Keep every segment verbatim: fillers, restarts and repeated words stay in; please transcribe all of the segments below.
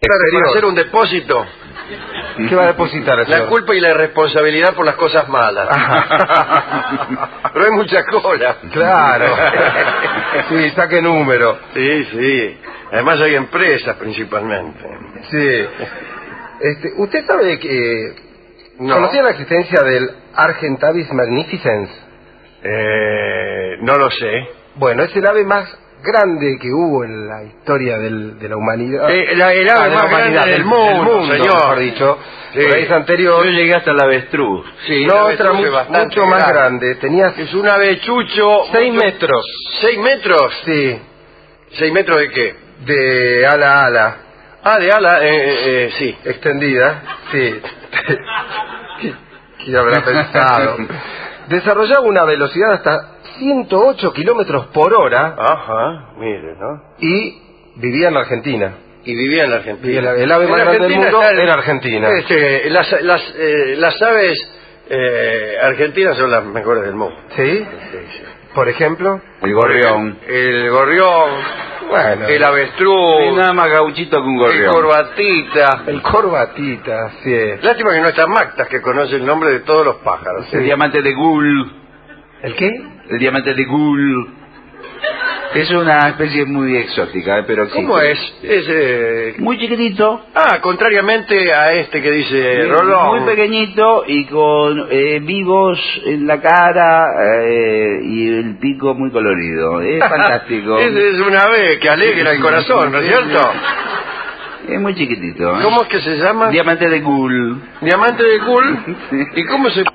para hacer un depósito. ¿Qué va a depositar el señor? La culpa y la responsabilidad por las cosas malas. Pero hay mucha cola. Claro. Sí, saque número. Sí, sí. Además hay empresas principalmente. Sí. Este, ¿Usted sabe que No. conocía la existencia del Argentavis magnificens? Eh, no lo sé. Bueno, es el ave más grande que hubo en la historia del, de la humanidad. Eh, la, el ave Ah, de más la humanidad, grande del del mundo, mundo, señor. mejor dicho. Sí. Por ahí es anterior. Yo llegué hasta el avestruz. Sí, No, una esta era avestruz mu- es bastante mucho más grande. Tenía Es un avechucho. seis mucho- metros. ¿Seis metros? Sí, ¿Seis metros de qué? de ala a ala. Ah, de ala, eh, eh, eh, sí. Extendida, sí. ¿Qué, qué habrá pensado? Desarrollaba una velocidad hasta ciento ocho kilómetros por hora Ajá, mire, ¿no? y vivía en la Argentina. Y vivía en la Argentina. Y el, el ave En más grande del Argentina mundo está el- era Argentina. Este, las, las, eh, las aves eh, argentinas son las mejores del mundo. ¿Sí? Sí, sí. Por ejemplo. El gorrión. El gorrión, Bueno. el No hay avestruz, nada más gauchito que un el gorrión. corbatita. El corbatita, sí. Lástima que no está Mactas, que conoce el nombre de todos los pájaros. El diamante de Gull. ¿El qué? El diamante de Gull. Es una especie muy exótica, eh, pero existe. ¿Cómo es? Es eh... Muy chiquitito. Ah, contrariamente a este que dice Muy- Rolón. Muy pequeñito y con eh, vivos en la cara eh, y el pico muy colorido. Es fantástico. Es, es una ave que alegra el corazón, ¿no es cierto? Es muy chiquitito. ¿eh? ¿Cómo es que se llama? Diamante de Gull. Diamante de Gull. Sí. ¿Y cómo se...?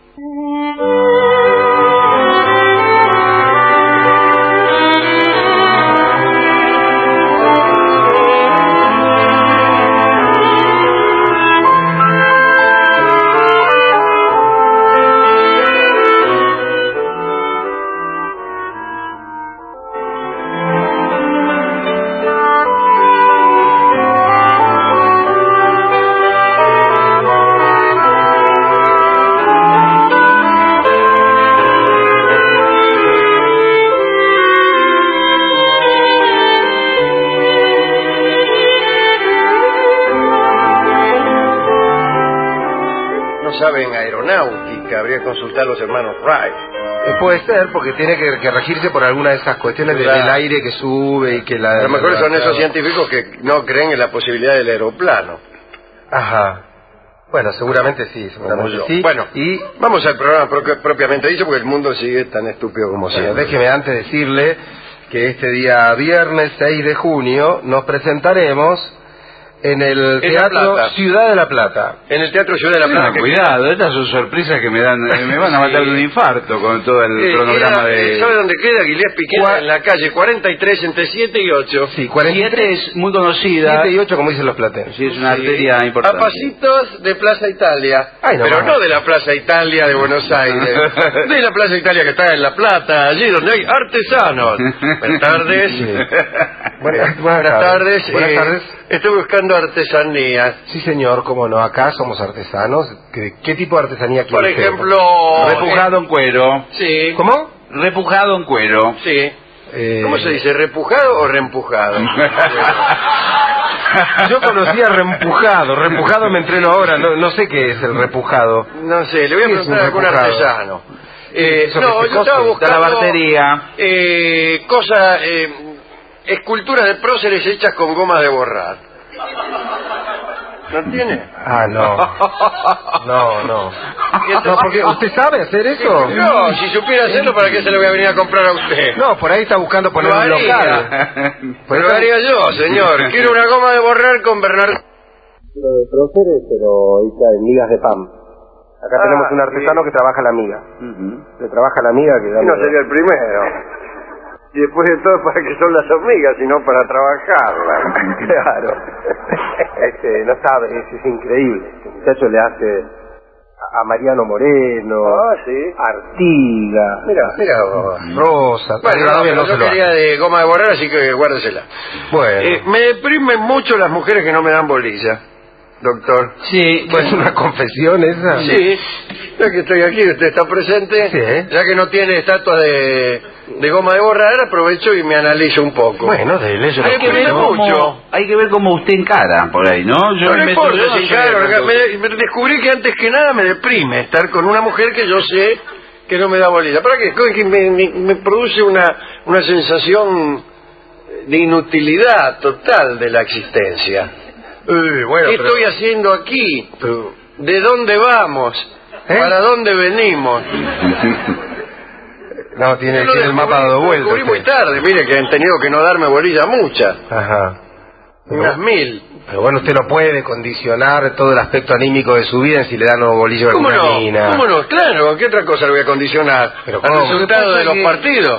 Saben aeronáutica, habría que consultar a los hermanos Wright. Eh, puede ser, porque tiene que, que regirse por alguna de esas cuestiones de- Claro. del aire que sube y que la... A lo mejor la- son la- esos científicos que no creen en la posibilidad del aeroplano. Ajá. Bueno, seguramente sí, Como seguramente yo. sí. Bueno, y vamos al programa pro- propiamente dicho, porque el mundo sigue tan estúpido como bueno, siempre. déjeme antes decirle que este día viernes seis de junio nos presentaremos en el En La Teatro Plata. Ciudad de la Plata. En el Teatro Ciudad de la Plata. Ah, que- cuidado, estas son sorpresas que me dan, eh, me van a Sí. matar de un infarto con todo el Eh, cronograma era- de... ¿Sabe dónde queda? Aguilés Piquet, Cua- en la calle cuarenta y tres, entre siete y ocho. Sí, cuarenta y Siete tres, es muy conocida. siete y ocho como dicen los platenses. Sí, es una Sí. arteria A importante. pasitos de Plaza Italia. Ay, no Pero más. no de la Plaza Italia de Buenos Aires. De la Plaza Italia que está en La Plata, allí donde hay artesanos. Buenas tardes. Sí. Buenas, Buenas- buenas tardes. Buenas eh, tardes. Estoy buscando artesanías. Sí, señor, cómo no. Acá somos artesanos. ¿Qué, qué tipo de artesanía quiere Por usted? ejemplo... Repujado en cuero. eh, sí. ¿Cómo? Repujado en cuero. Sí. Eh, ¿Cómo se dice? ¿Repujado o reempujado? Yo conocía reempujado. Reempujado me entreno ahora. No, no sé qué es el repujado. No sé, le voy a ¿Qué es preguntar a un algún repujado? artesano. Eh, Eso no, que se yo estaba cose, buscando... talabartería. Eh, cosas... Eh, esculturas de próceres hechas con goma de borrar. ¿No tiene? Ah, no. No, no. No, porque ¿usted sabe hacer eso? No, si supiera hacerlo, ¿para qué se lo voy a venir a comprar a usted? No, por ahí está buscando poner Lo un haría. local. Por Pero eso- lo haría yo, señor. Quiero una goma de borrar con Bernardo. Lo de próceres, pero hecha en migas de pan. Acá Ah, tenemos un artesano sí. que trabaja la miga. Que trabaja la miga que da... No sería el primero. Y después de todo, ¿para qué son las hormigas? Sino para trabajarlas. Claro. Este, no sabe, es, es increíble. Este muchacho le hace a, a Mariano Moreno, Ah, sí. Artiga, Mira, mira vos. Rosa. Bueno, no, todavía pero no se yo lo quería hace. de goma de borrar, así que guárdesela. Bueno. Eh, me deprimen mucho las mujeres que no me dan bolilla. doctor. Sí, ¿Es una confesión esa? Sí, ya que estoy aquí, usted está presente, Sí, ¿eh? ya que no tiene estatua de, de goma de borrar, aprovecho y me analizo un poco. Bueno, dele, yo Hay lo que ver cuento. cómo- mucho. Hay que ver cómo usted encara por ahí, ¿no? Yo No, me no meto- importa, yo no sí, soy claro, de tanto- me, me descubrí que antes que nada me deprime estar con una mujer que yo sé que no me da bolilla. ¿Para qué? Que me, me, me produce una, una sensación de inutilidad total de la existencia. Uy, bueno, ¿Qué pero- estoy haciendo aquí? pero- ¿De dónde vamos? ¿Eh? ¿Para dónde venimos? No, tiene, Yo lo tiene el mapa descubrí- dado lo vuelta. descubrí muy usted. tarde, mire que han tenido que no darme bolilla muchas, Ajá. unas mil. Pero bueno, usted no puede condicionar todo el aspecto anímico de su vida en si le dan un bolillo a ¿Cómo alguna no? mina. ¿Cómo no? Claro, ¿qué otra cosa le voy a condicionar? Pero ¿Al ¿cómo? resultado Lo que de pasa los es que- partidos?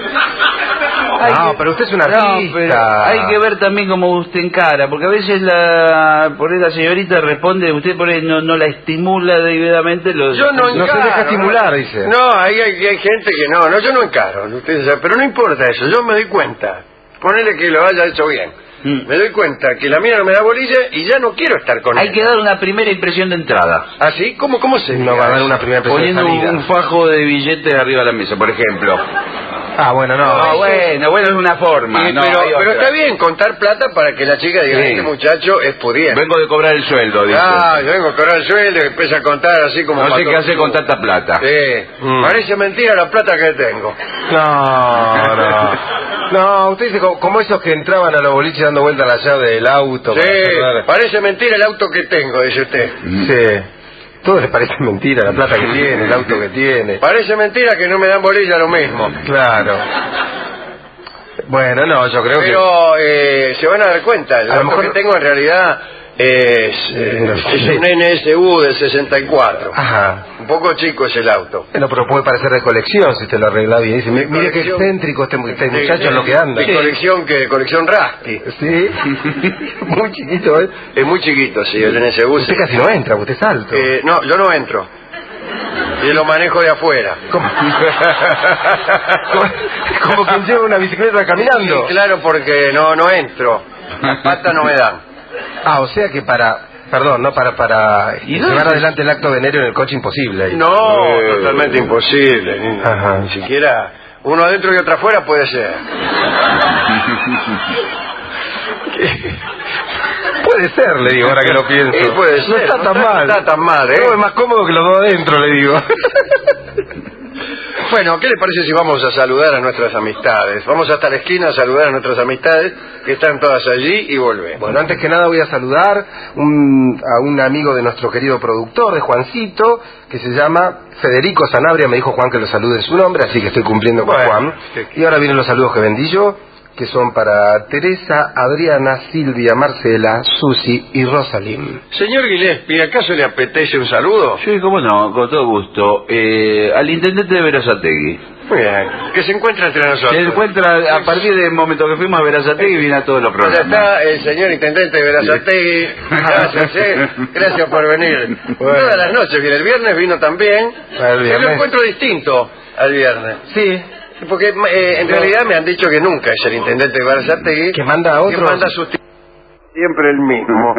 No, pero usted es una No, artista. pero hay que ver también cómo usted encara, porque a veces la, por ahí la señorita responde, usted por ahí no, no la estimula debidamente. Los, Yo no No se encaro, deja estimular, ¿no? dice. No, hay, hay, hay gente que no, no, yo no encaro, ustedes saben, pero no importa eso, yo me doy cuenta. Ponele que lo haya hecho bien. Mm. Me doy cuenta que la mía no me da bolilla y ya no quiero estar con Hay ella. que dar una primera impresión de entrada. ¿Así? ¿Cómo, cómo se No va a dar una primera impresión de Poniendo salida. un fajo de billetes arriba de la mesa, por ejemplo. Ah, bueno, no. No, bueno, bueno, es una forma. Sí, no, pero, hay pero otra. está bien contar plata para que la chica diga, Sí. este muchacho es pudiente. Vengo de cobrar el sueldo, dice. Ah, yo vengo a cobrar el sueldo y empieza a contar así como... no sé para qué hace todo. con tanta plata. Sí, Mm. parece mentira la plata que tengo. No, no. No, usted dice como, como esos que entraban a los boliches dando vuelta a la llave del auto. Sí, para cerrar. parece mentira el auto que tengo, dice usted. Sí. Todo le parece mentira, la plata que tiene, el auto que tiene. Parece mentira que no me dan bolilla lo mismo. Claro. Bueno, no, yo creo que... Pero eh, se van a dar cuenta, el A lo auto mejor- que tengo en realidad es, eh, es un N S U del sesenta y cuatro. Ajá. Un poco chico es el auto. Bueno, pero puede parecer de colección si te lo arregla bien. Dice, De mire qué colección. excéntrico este, mu- este De- muchacho de- es lo que anda. De colección, que colección Rasky. Sí. Muy chiquito, ¿eh? Es muy chiquito, sí, el N S U. Usted casi no entra, usted es alto. Eh, no, yo no entro. Yo lo manejo de afuera. Como, como, como quien lleva una bicicleta caminando. Sí, claro, porque no, no entro. Las patas no me dan. Ah, o sea que para... Perdón, no para para ¿Y llevar dónde? adelante el acto de enero en el coche imposible. ahí. No, Eh. totalmente imposible. Ni, Ajá. ni siquiera uno adentro y otro afuera puede ser. Puede ser, le digo, ahora que lo pienso. Sí, puede ser. No está tan mal. No está tan mal, ¿eh? No, es más cómodo que los dos adentro, le digo. Bueno, ¿qué le parece si vamos a saludar a nuestras amistades? Vamos hasta la esquina a saludar a nuestras amistades que están todas allí y volvemos. Bueno, antes que nada voy a saludar un- a un amigo de nuestro querido productor, de Juancito, que se llama Federico Sanabria. Me dijo Juan que lo salude en su nombre, así que estoy cumpliendo con Bueno, Juan. sí. Y ahora vienen los saludos que vendí yo, que son para Teresa, Adriana, Silvia, Marcela, Susi y Rosalind. Señor Gillespie, ¿acaso le apetece un saludo? Sí, cómo no, con todo gusto. Eh, al intendente de Verazategui. Muy bien. Que se encuentra entre nosotros. Se encuentra, a partir del momento que fuimos a Verazategui, viene a todos los Ya programas. está el señor intendente de Verazategui. Gracias, eh. Gracias por venir. Bueno. Todas las noches viene. El viernes vino también. El Yo lo viernes. encuentro distinto al viernes. Sí, Porque eh, en realidad me han dicho que nunca es el intendente de Verazategui. que manda a Que otros. manda sus... Siempre el mismo.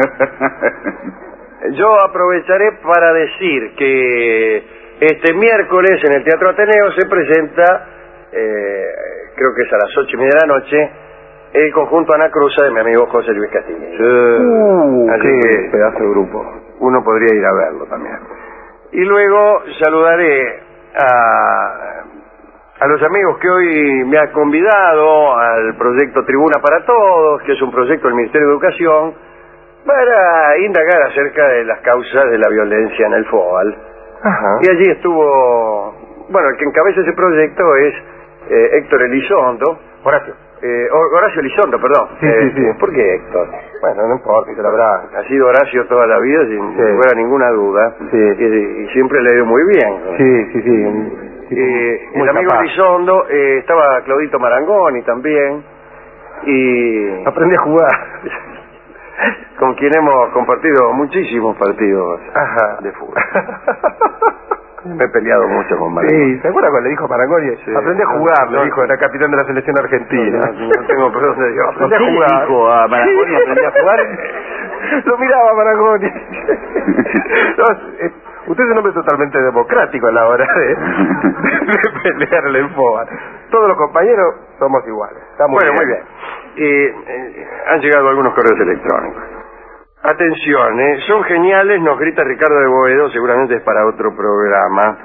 Yo aprovecharé para decir que este miércoles en el Teatro Ateneo se presenta, eh, creo que es a las ocho y media de la noche, el conjunto Anacruza de mi amigo José Luis Castillo. Uh, Así qué que pedazo de grupo. uno podría ir a verlo también. Y luego saludaré a, a los amigos que hoy me han convidado al proyecto Tribuna para Todos, que es un proyecto del Ministerio de Educación, para indagar acerca de las causas de la violencia en el FOAL. Ajá. Y allí estuvo, bueno, el que encabeza ese proyecto es eh, Héctor Elizondo. Horacio. Eh, Hor- Horacio Elizondo, perdón. Sí, sí, sí. ¿Por qué Héctor? Bueno, no importa, se lo habrá. Ha sido Horacio toda la vida, sin Sí. lugar a ninguna duda. Sí. Y, y siempre le ha ido muy bien. Sí, sí, sí. un tipo Eh, muy el amigo capaz. Elizondo, eh, estaba Claudito Marangoni también. Y Aprendí a jugar. con quien hemos compartido muchísimos partidos Ajá. de fútbol. Me he peleado mucho con Marangoni. Sí, ¿se acuerda cuando le dijo a Marangoni? Sí. Aprendí a jugar, No, le dijo, era capitán de la selección argentina. No, no tengo por dónde yo. Aprendí a ¿Qué le jugar. dijo a Marangoni? ¿Aprendí a jugar? Lo miraba Marangoni. No, eh, usted es un hombre totalmente democrático a la hora de, de pelearle el FOA. Todos los compañeros somos iguales. Está muy bueno, bien. muy bien. Eh, eh, han llegado algunos correos electrónicos. Atención, eh, son geniales, nos grita Ricardo de Boedo, seguramente es para otro programa.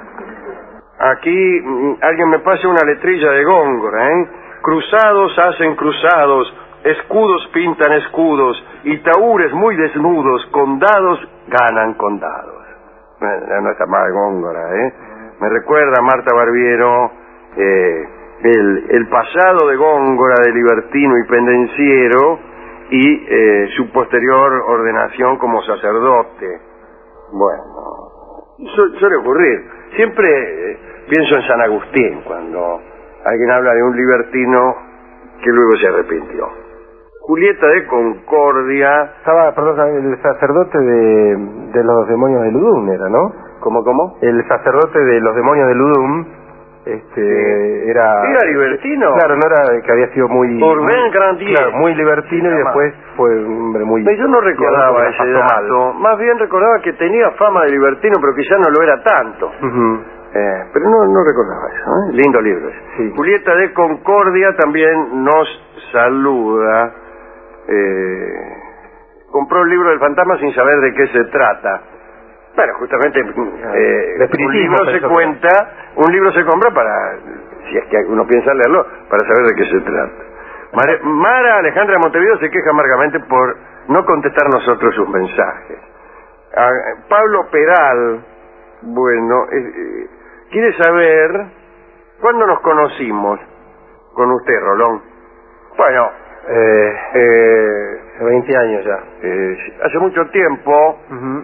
Aquí mm, alguien me pasa una letrilla de Góngora, ¿eh? Cruzados hacen cruzados, escudos pintan escudos, y taúres muy desnudos, condados ganan condados. Bueno, no está mal Góngora, ¿eh? Me recuerda a Marta Barbiero, eh, el, el pasado de Góngora, de libertino y pendenciero, y eh, su posterior ordenación como sacerdote. Bueno, su, suele ocurrir. Siempre eh, pienso en San Agustín cuando alguien habla de un libertino que luego se arrepintió. Julieta de Concordia. Estaba, perdón, el sacerdote de, de los demonios de Ludum era, ¿no? ¿Cómo, cómo? El sacerdote de los demonios de Ludum, este, sí. era... ¿Era libertino? Claro, no era que había sido muy... Urbain Grandier. Claro, muy libertino y después fue un hombre muy... Yo no recordaba ese dato. Más bien recordaba que tenía fama de libertino, pero que ya no lo era tanto. Uh-huh. Eh, pero no, no recordaba eso, ¿eh? Lindo libro ese. Sí. Julieta de Concordia también nos saluda. Eh, compró el libro del fantasma sin saber de qué se trata. Bueno, justamente eh, un libro se cuenta, un libro se compra para, si es que uno piensa leerlo, para saber de qué se trata. Mara, Mara Alejandra de Montevideo se queja amargamente por no contestar nosotros sus mensajes. A, Pablo Peral, bueno, eh, eh, quiere saber cuándo nos conocimos con usted, Rolón. Bueno, Eh, eh, hace veinte años ya. Eh, hace mucho tiempo, Uh-huh.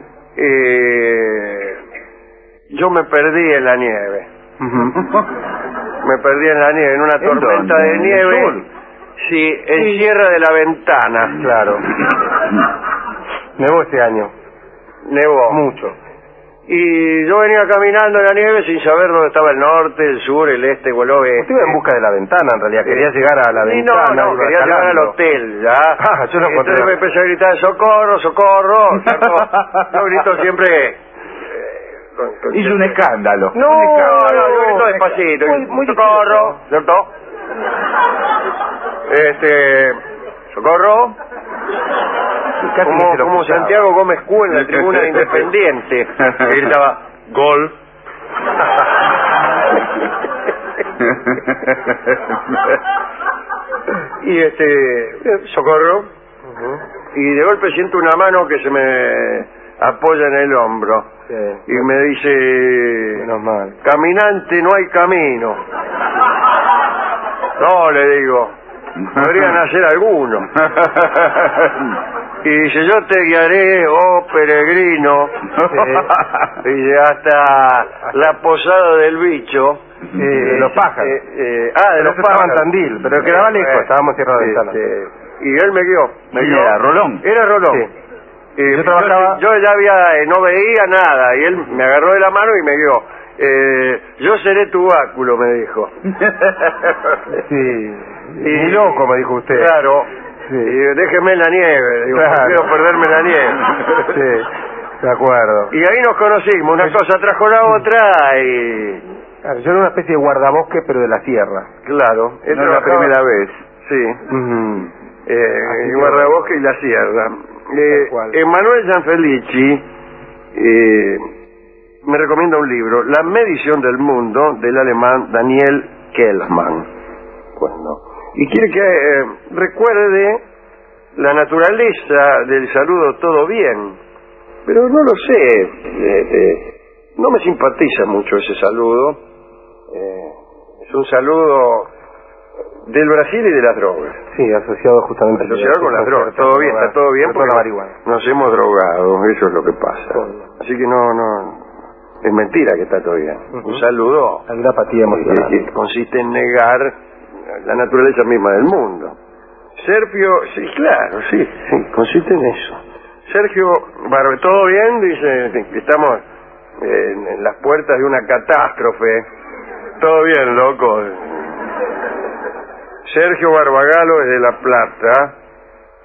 eh, yo me perdí en la nieve. Uh-huh. Me perdí en la nieve, en una ¿En tormenta dónde? de ¿En nieve. el sur? Sí, en Sierra de la Ventana. Claro. Nevó este año. Nevó. Mucho. Y yo venía caminando en la nieve sin saber dónde estaba el norte, el sur, el este o el oeste. Usted iba en busca de la ventana, en realidad. Quería Sí. llegar a la Sí, ventana. no, no, iba quería llegar al escalando. hotel, ¿ya? Ah, yo no encontré. Entonces me empecé a gritar, socorro, socorro. ¿cierto? Yo grito siempre... eh, con- con- Hizo un escándalo. No, Un escándalo. no, yo grito despacito. Muy- muy socorro, ¿cierto? Este... Socorro. Casi ni Como, se lo como escuchaba. Santiago Gómez Q en la tribuna de Independiente. Que gritaba, gol. Y este, socorro. Uh-huh. Y de golpe siento una mano que se me apoya en el hombro. Sí. Y me dice, Menos mal. caminante, no hay camino. No, le digo, podrían hacer alguno. Y dice, yo te guiaré, oh peregrino, dice, hasta la posada del bicho. Sí, de los pájaros. Eh, eh, ah, de Pero los eso estaba en pájaros. Tandil, pero quedaba lejos, Eh, estábamos en Sierra de Ventana. este, y él me guió. Me ¿Quién guió. era? ¿Rolón? Era Rolón. Sí. Y Yo trabajaba- yo, yo ya había, eh, no veía nada, y él me agarró de la mano y me guió. Eh, yo seré tu báculo, me dijo. Sí. Y- Ni loco, me dijo usted. Claro. Sí. Y déjeme en la nieve, digo, Claro. no quiero perderme en la nieve. Sí, de acuerdo. Y ahí nos conocimos, una cosa trajo la otra y... Claro, yo era una especie de guardabosque, pero de la sierra. Claro, él No es la trabajaba- primera vez. Sí, Ujú. eh, Así en que Guardabosque y la Sierra. Eh, Tal cual. Emanuel Gianfelici eh, me recomienda un libro, La medición del mundo, del alemán Daniel Kellman. Bueno, y quiere que eh, recuerde la naturaleza del saludo todo bien, pero no lo sé, eh, eh, no me simpatiza mucho ese saludo. Eh, es un saludo del Brasil y de las drogas. Sí, asociado justamente Asociado con las drogas. Todo bien, está todo bien sobre todo porque la marihuana. nos hemos drogado, eso es lo que pasa. Todo bien. Así que no, no, es mentira que está todo bien. Ujú. Un saludo Hay una apatía emocional. que, que consiste en negar la naturaleza misma del mundo. Sergio, sí, claro, sí, sí, consiste en eso. Sergio Barbe, ¿todo bien? Dice que estamos en, en las puertas de una catástrofe. Todo bien, loco. Sergio Barbagalo desde La Plata.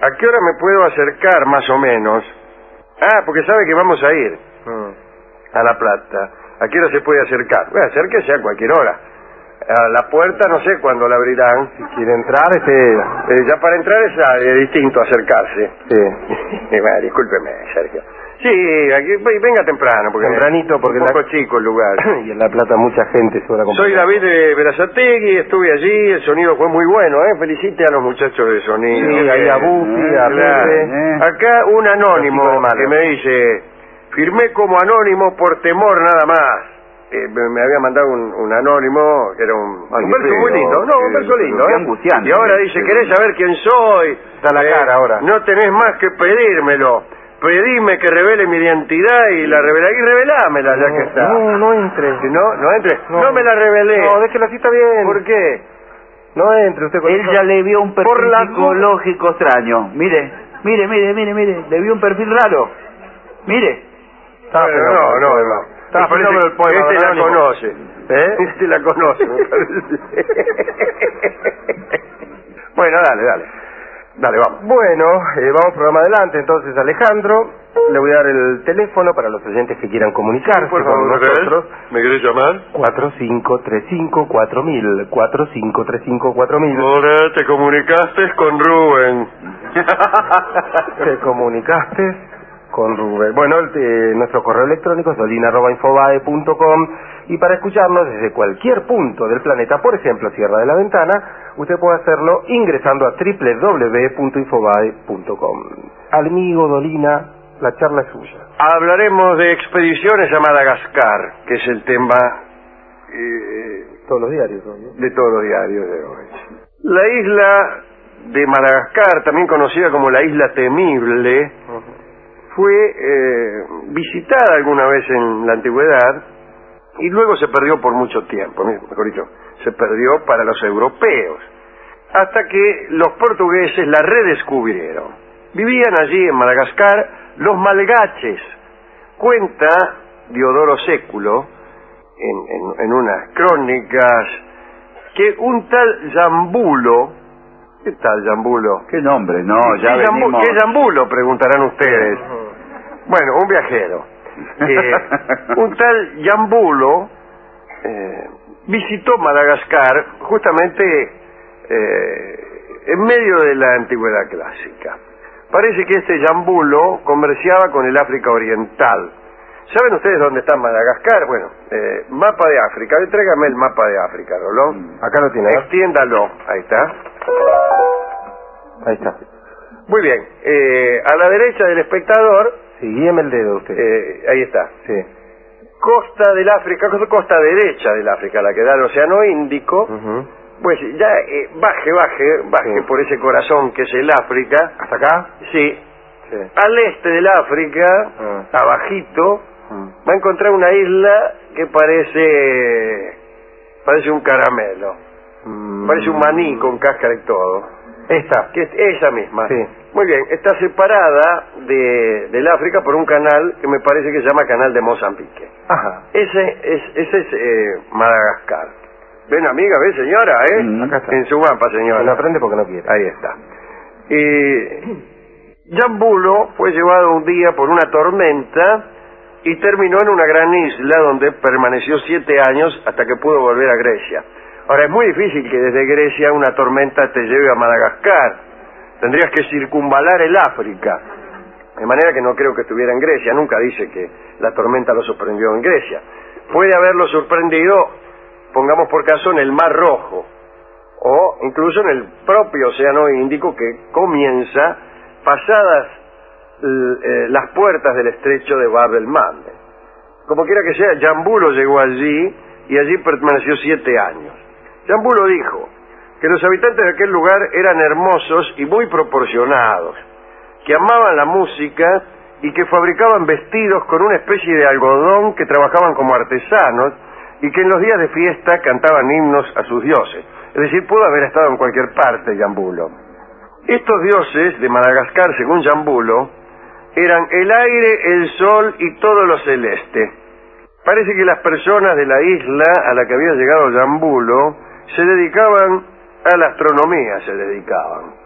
¿a qué hora me puedo acercar más o menos? Ah, porque sabe que vamos a ir Mm. a La Plata. ¿A qué hora se puede acercar? Bueno, acérquese a cualquier hora. A la puerta no sé cuándo la abrirán. Si quiere entrar, este... Eh, ya para entrar es, ah, es distinto acercarse. Sí. Bueno, discúlpeme, Sergio. Sí, aquí, venga temprano, porque Tempranito, porque es un poco la- chico el lugar. y en La Plata mucha gente suele acompañar. Soy David de Berazategui, estuve allí, el sonido fue muy bueno, ¿eh? Felicite a los muchachos de sonido. Sí, ahí a Buffy, a Claro. Pepe. eh. Acá un anónimo Los chicos de Malo. que me dice, firmé como anónimo por temor nada más. Eh, me, me había mandado un, un anónimo que era un, Ay, un qué verso feo, muy lindo, no, un qué- verso lindo, qué ¿eh? angustiante. Y ahora dice, Sí. ¿querés saber quién soy? Da la cara ahora. No tenés más que pedírmelo. Pedime que revele mi identidad y la revelaré. Y revelámela ya que está. No, no entre. Si no, no entre. No, No. me la revelé. No, déjela así, está bien. ¿Por qué? No entre usted con Él eso. ya le vio un perfil Por la- psicológico extraño. Mire, mire, mire, mire, mire. Le vio un perfil raro. Mire. Está Bueno, fenómeno no, el no, poema. no. Está Me parece fenómeno el poema, Este don la Anónimo. conoce. ¿Eh? Este la conoce, me parece. Bueno, dale, dale. Dale, vamos. Bueno, eh, vamos programa adelante. Entonces, Alejandro, le voy a dar el teléfono para los oyentes que quieran comunicarse Por con favor, nosotros. ¿me querés llamar? cuatro cinco tres cinco cuatro mil, cuatro cinco tres cinco cuatro mil. Ahora te comunicaste con Rubén. Te comunicaste con Rubén. Bueno, el, eh, nuestro correo electrónico es dolina arroba infobae punto com, y para escucharnos desde cualquier punto del planeta, por ejemplo, Sierra de la Ventana, usted puede hacerlo ingresando a doble u doble u doble u punto infobae punto com. Amigo Dolina, la charla es suya. Hablaremos de expediciones a Madagascar, que es el tema eh, Todos los diarios, ¿no? de todos los diarios de hoy. La isla de Madagascar, también conocida como la Isla Temible, fue eh, visitada alguna vez en la antigüedad y luego se perdió por mucho tiempo, mejor dicho, se perdió para los europeos, hasta que los portugueses la redescubrieron. Vivían allí en Madagascar los malgaches. Cuenta Diodoro Século en, en, en unas crónicas que un tal Jambulo, ¿qué tal Jambulo? ¿Qué nombre? No, ya ¿Qué, Jambu- venimos. ¿Qué Jambulo? Preguntarán ustedes. Bueno, un viajero. Eh, un tal Jambulo eh, visitó Madagascar justamente eh, en medio de la antigüedad clásica. Parece que este Jambulo comerciaba con el África Oriental. ¿Saben ustedes dónde está Madagascar? Bueno, eh, mapa de África. Tráigame el mapa de África, Rolón. Acá lo tiene, ¿eh? Extiéndalo. Ahí está. Ahí está. Muy bien. Eh, a la derecha del espectador, Sí, guíeme el dedo usted. eh, ahí está. Sí. Costa del África, costa derecha del África, la que da al Océano Índico. Ujú. Pues ya eh, baje, baje, baje Sí. por ese corazón que es el África. ¿Hasta acá? Sí. Sí. Al este del África, Ah. abajito, Mm. va a encontrar una isla que parece parece un caramelo. Mm. Parece un maní con cáscara y todo. Esta. Que es esa misma. Sí. Muy bien, está separada de, del África por un canal que me parece que se llama Canal de Mozambique. Ajá. Ese es, ese es eh, Madagascar. Ven, amiga, ve, señora, ¿eh? Mm, acá está. En su mapa, señora. No aprende porque no quiere. Ahí está. Eh, Jambulo fue llevado un día por una tormenta y terminó en una gran isla donde permaneció siete años hasta que pudo volver a Grecia. Ahora, es muy difícil que desde Grecia una tormenta te lleve a Madagascar. Tendrías que circunvalar el África. De manera que no creo que estuviera en Grecia. Nunca dice que la tormenta lo sorprendió en Grecia. Puede haberlo sorprendido, pongamos por caso, en el Mar Rojo. O incluso en el propio Océano Índico, que comienza pasadas eh, las puertas del estrecho de Bab el Mandeb. Como quiera que sea, Jambulo llegó allí y allí permaneció siete años. Jambulo dijo que los habitantes de aquel lugar eran hermosos y muy proporcionados, que amaban la música y que fabricaban vestidos con una especie de algodón que trabajaban como artesanos y que en los días de fiesta cantaban himnos a sus dioses. Es decir, pudo haber estado en cualquier parte Jambulo. Estos dioses de Madagascar, según Jambulo, eran el aire, el sol y todo lo celeste. Parece que las personas de la isla a la que había llegado Jambulo se dedicaban a la astronomía, se dedicaban.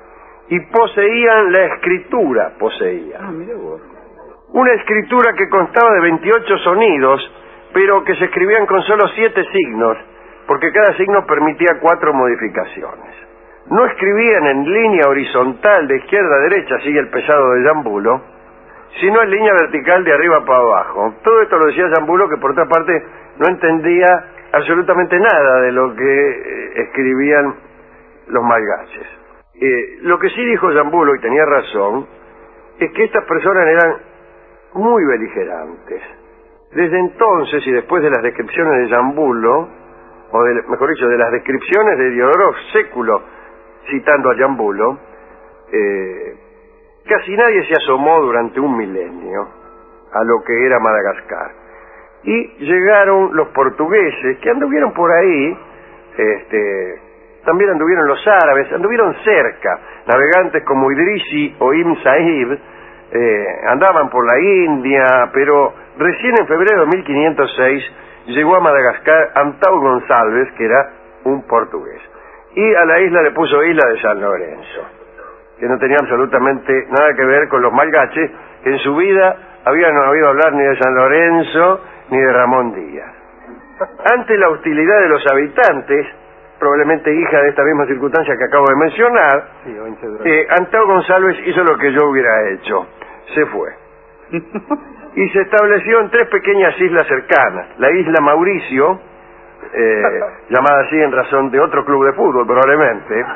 y poseían la escritura, poseían. Ah, mira vos. Una escritura que constaba de veintiocho sonidos, pero que se escribían con solo siete signos, porque cada signo permitía cuatro modificaciones. No escribían en línea horizontal de izquierda a derecha, sigue el pesado de Giambulo, sino en línea vertical de arriba para abajo. Todo esto lo decía Giambulo, que por otra parte no entendía absolutamente nada de lo que eh, escribían los malgaches. Eh, lo que sí dijo Giambulo, y tenía razón, es que estas personas eran muy beligerantes. Desde entonces, y después de las descripciones de Giambulo, o de, mejor dicho, de las descripciones de Diodoro Século, citando a Giambulo, eh, casi nadie se asomó durante un milenio a lo que era Madagascar. Y llegaron los portugueses, que anduvieron por ahí, este, también anduvieron los árabes, anduvieron cerca, navegantes como Idrisi o Ibn Said, eh, andaban por la India, pero recién en febrero de mil quinientos seis llegó a Madagascar Antão Gonçalves, que era un portugués, y a la isla le puso Isla de San Lorenzo, que no tenía absolutamente nada que ver con los malgaches, que en su vida habían oído hablar ni de San Lorenzo ni de Ramón Díaz. Ante la hostilidad de los habitantes, probablemente hija de esta misma circunstancia que acabo de mencionar, Sí, eh, Antão Gonçalves hizo lo que yo hubiera hecho, se fue. Y se estableció en tres pequeñas islas cercanas, la isla Mauricio, eh, llamada así en razón de otro club de fútbol probablemente,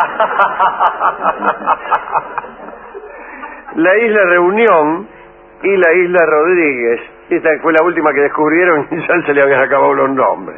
la isla Reunión y la isla Rodríguez. Esta fue la última que descubrieron y ya se le habían acabado los nombres.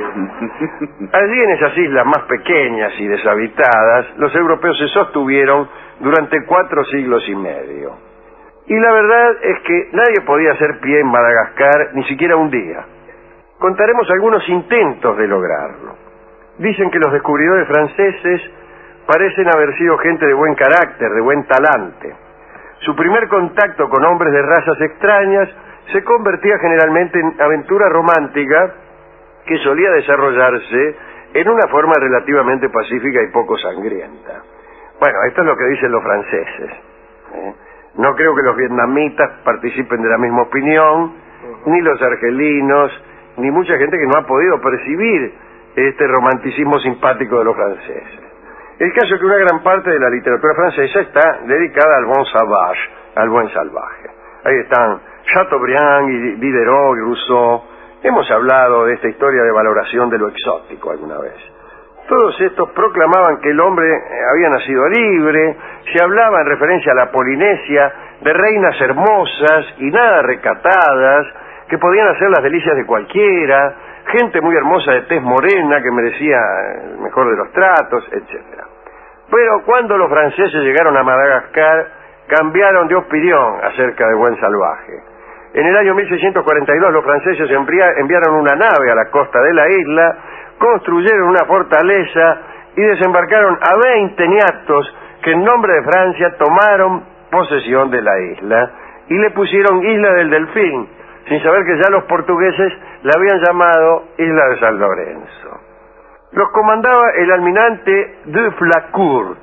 Sí. Allí en esas islas más pequeñas y deshabitadas, los europeos se sostuvieron durante cuatro siglos y medio. Y la verdad es que nadie podía hacer pie en Madagascar ni siquiera un día. Contaremos algunos intentos de lograrlo. Dicen que los descubridores franceses parecen haber sido gente de buen carácter, de buen talante. Su primer contacto con hombres de razas extrañas se convertía generalmente en aventura romántica que solía desarrollarse en una forma relativamente pacífica y poco sangrienta. Bueno, esto es lo que dicen los franceses, ¿eh? No creo que los vietnamitas participen de la misma opinión, ni los argelinos, ni mucha gente que no ha podido percibir este romanticismo simpático de los franceses. El caso es que una gran parte de la literatura francesa está dedicada al bon sauvage, al buen salvaje. Ahí están Chateaubriand y Diderot y Rousseau. Hemos hablado de esta historia de valoración de lo exótico alguna vez. Todos estos proclamaban que el hombre había nacido libre, se hablaba en referencia a la Polinesia de reinas hermosas y nada recatadas, que podían hacer las delicias de cualquiera, gente muy hermosa de tez morena que merecía el mejor de los tratos, etcétera. Pero cuando los franceses llegaron a Madagascar, cambiaron de opinión acerca del buen salvaje. En el año mil seiscientos cuarenta y dos los franceses enviaron una nave a la costa de la isla, construyeron una fortaleza y desembarcaron a veinte niatos que en nombre de Francia tomaron posesión de la isla y le pusieron Isla del Delfín, sin saber que ya los portugueses la habían llamado Isla de San Lorenzo. Los comandaba el almirante de Flacourt,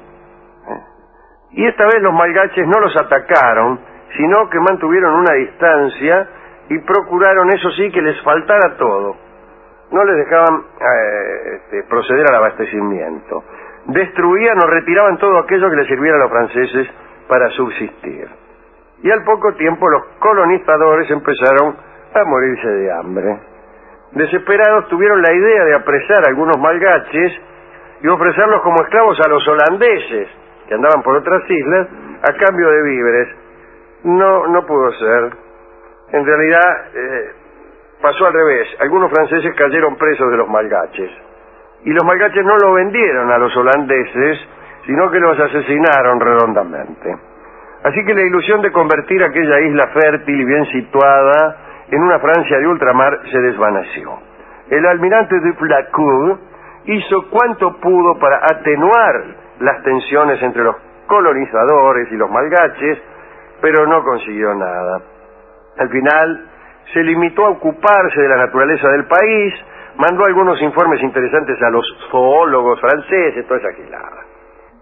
y esta vez los malgaches no los atacaron, sino que mantuvieron una distancia y procuraron, eso sí, que les faltara todo. No les dejaban eh, este, proceder al abastecimiento. Destruían o retiraban todo aquello que les sirviera a los franceses para subsistir. Y al poco tiempo los colonizadores empezaron a morirse de hambre. Desesperados tuvieron la idea de apresar a algunos malgaches y ofrecerlos como esclavos a los holandeses, que andaban por otras islas, a cambio de víveres. No, no pudo ser. En realidad, eh, pasó al revés. Algunos franceses cayeron presos de los malgaches. Y los malgaches no lo vendieron a los holandeses, sino que los asesinaron redondamente. Así que la ilusión de convertir aquella isla fértil y bien situada en una Francia de ultramar se desvaneció. El almirante de Flacourt hizo cuanto pudo para atenuar las tensiones entre los colonizadores y los malgaches, pero no consiguió nada. Al final se limitó a ocuparse de la naturaleza del país, mandó algunos informes interesantes a los zoólogos franceses, toda esa gilada.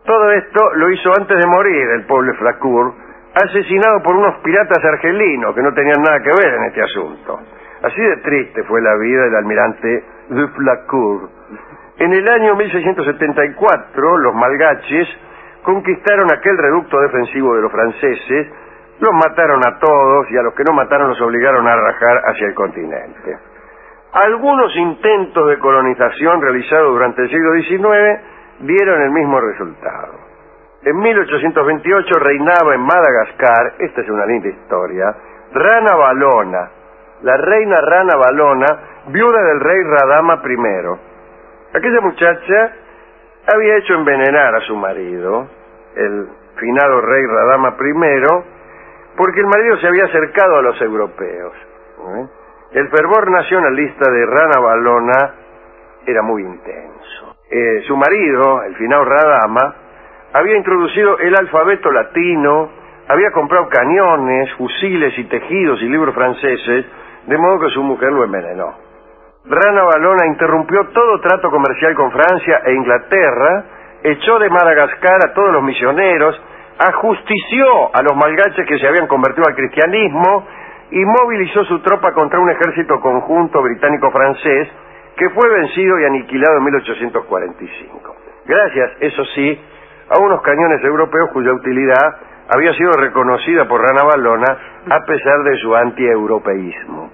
Todo esto lo hizo antes de morir el pobre Flacourt, asesinado por unos piratas argelinos que no tenían nada que ver en este asunto. Así de triste fue la vida del almirante de Flacourt. En el año mil seiscientos setenta y cuatro, los malgaches conquistaron aquel reducto defensivo de los franceses, los mataron a todos y a los que no mataron los obligaron a rajar hacia el continente. Algunos intentos de colonización realizados durante el siglo diecinueve dieron el mismo resultado. En mil ochocientos veintiocho reinaba en Madagascar, esta es una linda historia, Rana Valona, la reina Rana Valona, viuda del rey Radama primero. Aquella muchacha había hecho envenenar a su marido, el finado rey Radama primero, porque el marido se había acercado a los europeos. ¿eh? El fervor nacionalista de Rana Valona era muy intenso. Eh, su marido, el finado Radama, había introducido el alfabeto latino, había comprado cañones, fusiles y tejidos y libros franceses, de modo que su mujer lo envenenó. Rana Valona interrumpió todo trato comercial con Francia e Inglaterra, echó de Madagascar a todos los misioneros, ajustició a los malgaches que se habían convertido al cristianismo y movilizó su tropa contra un ejército conjunto británico-francés que fue vencido y aniquilado en mil ochocientos cuarenta y cinco. Gracias, eso sí, a unos cañones europeos cuya utilidad había sido reconocida por Rana Valona a pesar de su anti-europeísmo.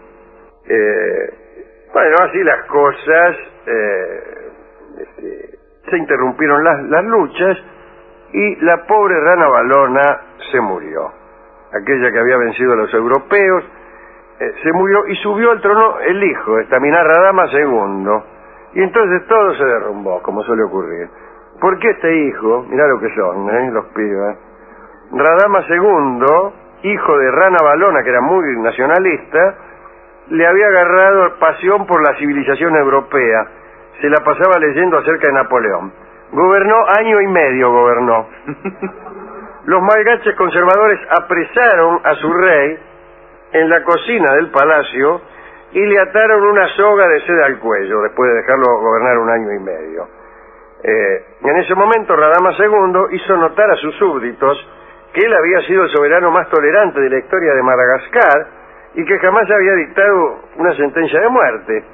Eh, bueno, así las cosas, eh, este, se interrumpieron las, las luchas y la pobre Rana Valona se murió. Aquella que había vencido a los europeos, eh, se murió y subió al trono el hijo, Estaminar Radama segundo. Y entonces todo se derrumbó, como suele ocurrir. Porque este hijo, mirá lo que son, ¿eh? los pibas, Radama segundo, hijo de Rana Valona, que era muy nacionalista, le había agarrado pasión por la civilización europea. Se la pasaba leyendo acerca de Napoleón. Gobernó año y medio, gobernó. Los malgaches conservadores apresaron a su rey en la cocina del palacio y le ataron una soga de seda al cuello después de dejarlo gobernar un año y medio. Eh, en ese momento Radama segundo hizo notar a sus súbditos que él había sido el soberano más tolerante de la historia de Madagascar y que jamás había dictado una sentencia de muerte.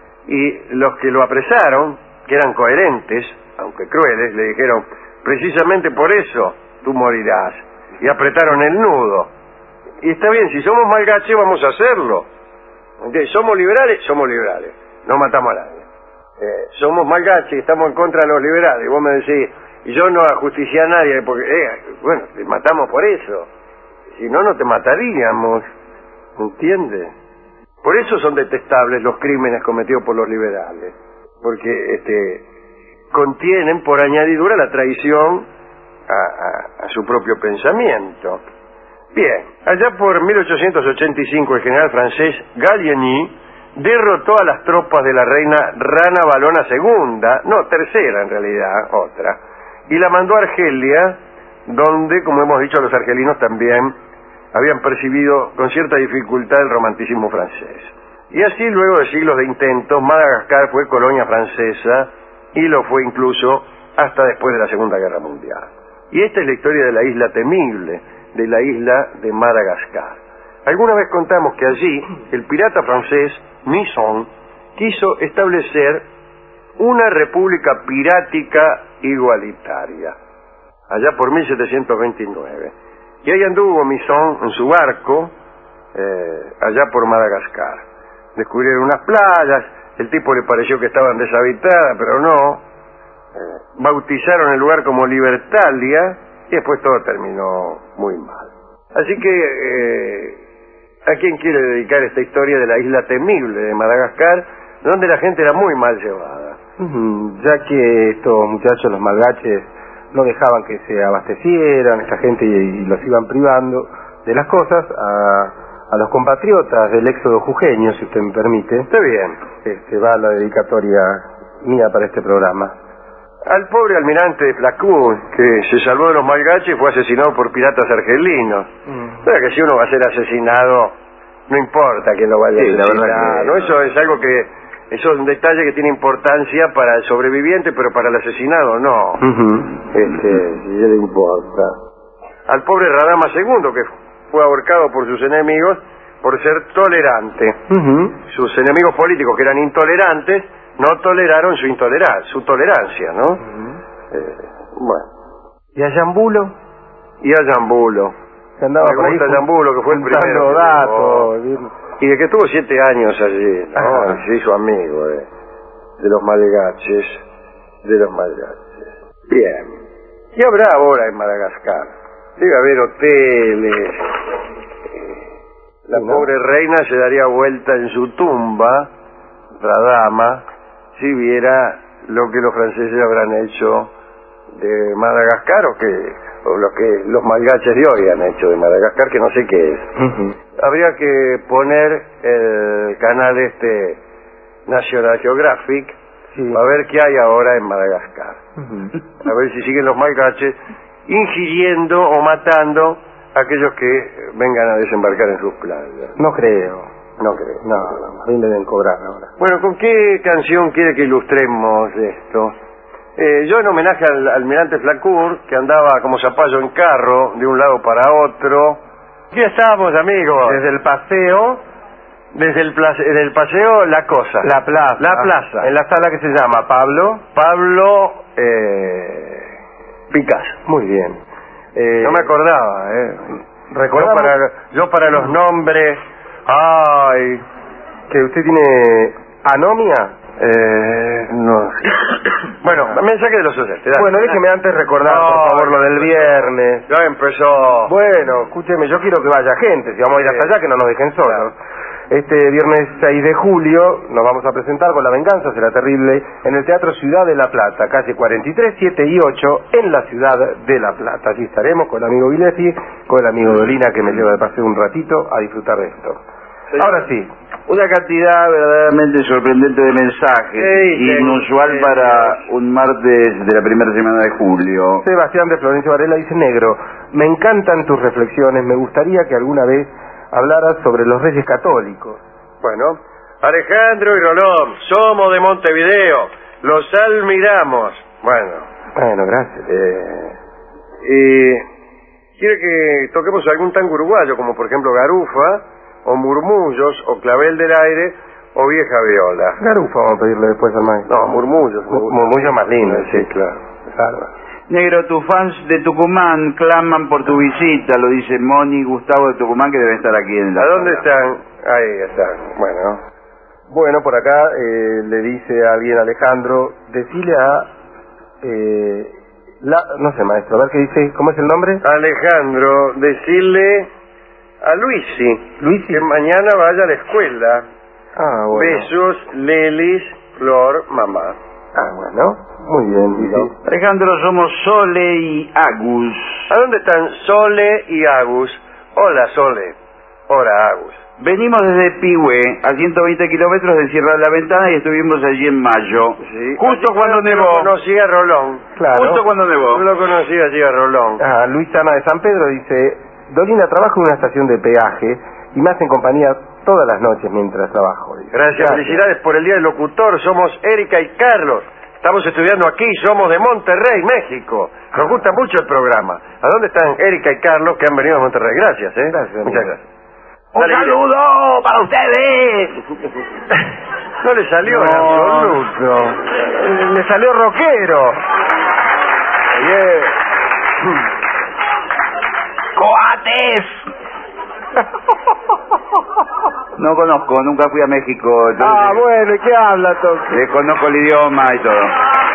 Y los que lo apresaron, que eran coherentes, aunque crueles, le dijeron, precisamente por eso tú morirás. Y apretaron el nudo. Y está bien, si somos malgaches vamos a hacerlo. Entonces, ¿somos liberales? Somos liberales. No matamos a nadie. Eh, somos malgaches y estamos en contra de los liberales. Y vos me decís, y yo no ajusticié a nadie, porque, eh, bueno, te matamos por eso. Si no, no te mataríamos. ¿Entiendes? Por eso son detestables los crímenes cometidos por los liberales. Porque este contienen por añadidura la traición a, a, a su propio pensamiento. Bien, allá por mil ochocientos ochenta y cinco el general francés Gallieni derrotó a las tropas de la reina Rana Valona segunda, no, tercera en realidad, otra, y la mandó a Argelia, donde, como hemos dicho, los argelinos también habían percibido con cierta dificultad el romanticismo francés. Y así, luego de siglos de intentos, Madagascar fue colonia francesa y lo fue incluso hasta después de la Segunda Guerra Mundial. Y esta es la historia de la isla temible, de la isla de Madagascar. Alguna vez contamos que allí el pirata francés Misson quiso establecer una república pirática igualitaria, allá por mil setecientos veintinueve. Y ahí anduvo Misson en su barco, eh, allá por Madagascar. Descubrieron unas playas, el tipo le pareció que estaban deshabitadas, pero no. Eh, bautizaron el lugar como Libertalia y después todo terminó muy mal. Así que, eh, ¿a quién quiere dedicar esta historia de la isla temible de Madagascar, donde la gente era muy mal llevada? Uh-huh. Ya que estos muchachos, los malgaches, no dejaban que se abastecieran esta gente y, y los iban privando de las cosas, a, a los compatriotas del éxodo jujeño, si usted me permite. Está bien. Este, va la dedicatoria mía para este programa. Al pobre almirante de Flacourt, que se salvó de los malgaches y fue asesinado por piratas argelinos. Mm. Pero que si uno va a ser asesinado, no importa quién lo vaya sí, a asesinar. La verdad que... ¿no? Eso es algo que eso es un detalle que tiene importancia para el sobreviviente, pero para el asesinado no. Uh-huh. Este, si le importa. Al pobre Radama segundo, que fue ahorcado por sus enemigos por ser tolerante. Uh-huh. Sus enemigos políticos, que eran intolerantes, no toleraron su intolerancia, su tolerancia, ¿no? Uh-huh. Eh, bueno. ¿Y a Yambulo? Y a Yambulo. Que andaba Me por ahí gusta Yambulo, que fue el juntando primero. datos. Y de que tuvo siete años allí, ¿no? Ajá. Y se hizo amigo de, de los malgaches, de los malgaches. Bien. ¿Qué habrá ahora en Madagascar? Debe haber hoteles. La Sí, ¿no? pobre reina se daría vuelta en su tumba, Radama, si viera lo que los franceses habrán hecho de Madagascar o que o lo que los malgaches de hoy han hecho de Madagascar, que no sé qué es. Uh-huh. Habría que poner el canal este National Geographic, Sí. a ver qué hay ahora en Madagascar. Uh-huh. A ver si siguen los malgaches ingiriendo o matando a aquellos que vengan a desembarcar en sus playas. No creo. No creo. No, no, a mí me deben cobrar ahora. Bueno, ¿con qué canción quiere que ilustremos esto? Eh, yo en homenaje al almirante Flacourt, que andaba como zapallo en carro de un lado para otro. Aquí estamos, amigos. Desde el paseo, Desde el, place- desde el paseo La Cosa. la plaza. La plaza. En la sala que se llama Pablo. Pablo eh, Picasso. Muy bien. Eh, No me acordaba, ¿eh? Yo recordamos para, yo para los nombres... Ay... que usted tiene anomia. Eh, no sé. Bueno, mensaje de los oyentes. dale. Bueno, déjeme antes recordar, No, por favor, lo del viernes. Ya empezó. Bueno, escúcheme, yo quiero que vaya gente, si vamos a ir hasta Sí. allá, que no nos dejen solos. Este viernes seis de julio nos vamos a presentar con La Venganza Será Terrible en el Teatro Ciudad de La Plata, calle cuarenta y tres, siete y ocho, en la Ciudad de La Plata. Allí estaremos con el amigo Viletti, con el amigo Dolina, que me lleva de paseo un ratito a disfrutar de esto. Sí. Ahora sí, Una cantidad verdaderamente sorprendente de mensajes, Sí, sí, inusual sí, para sí. un martes de la primera semana de julio. Sebastián de Florencio Varela dice: Negro, me encantan tus reflexiones, me gustaría que alguna vez hablaras sobre los Reyes Católicos. Bueno, Alejandro y Rolón, somos de Montevideo, los admiramos. Bueno, Bueno, gracias. eh, y quiere que toquemos algún tango uruguayo, como por ejemplo Garufa, o Murmullos, o Clavel del Aire, o Vieja Viola. Garufa vamos a pedirle después al maestro. No, Murmullos. me gusta. Murmullo más lindo, Sí, sí. claro. Claro. Negro, tus fans de Tucumán claman por tu visita, lo dice Moni y Gustavo de Tucumán, que deben estar aquí en la ¿A dónde sala. están? Ahí están. Bueno, Bueno, por acá eh, le dice a alguien, Alejandro, decile a... Eh, la, no sé, maestro, a ver qué dice, ¿cómo es el nombre? Alejandro, decirle a Luisi, Luisi. que mañana vaya a la escuela. Ah, bueno. Besos, Lelis, Flor, mamá. Ah, bueno, muy bien, dice. Alejandro, somos Sole y Agus. ¿A dónde están Sole y Agus? Hola, Sole. Hola, Agus. Venimos desde Pihue, a ciento veinte kilómetros de Sierra de la Ventana, y estuvimos allí en mayo. Sí. Justo Allí cuando yo nevó. lo conocí a Rolón. Claro. Justo cuando nevó. Yo lo conocí allí a Rolón. Ah, Luis Ana de San Pedro dice, Dolina, trabajo en una estación de peaje y me hacen compañía todas las noches mientras trabajo. Dice. Gracias, felicidades por el Día del Locutor. Somos Erika y Carlos. Estamos estudiando aquí, somos de Monterrey, México. Nos gusta mucho el programa. ¿A dónde están Erika y Carlos que han venido a Monterrey? Gracias, ¿eh? Gracias, Muchas amigo. gracias. ¡Un Dale, saludo para ustedes! No le salió en No, absoluto. eh, le salió rockero. Bien. ¡Coates! No conozco, nunca fui a México. entonces Ah, bueno, ¿y qué habla, Toque? desconozco el idioma y todo.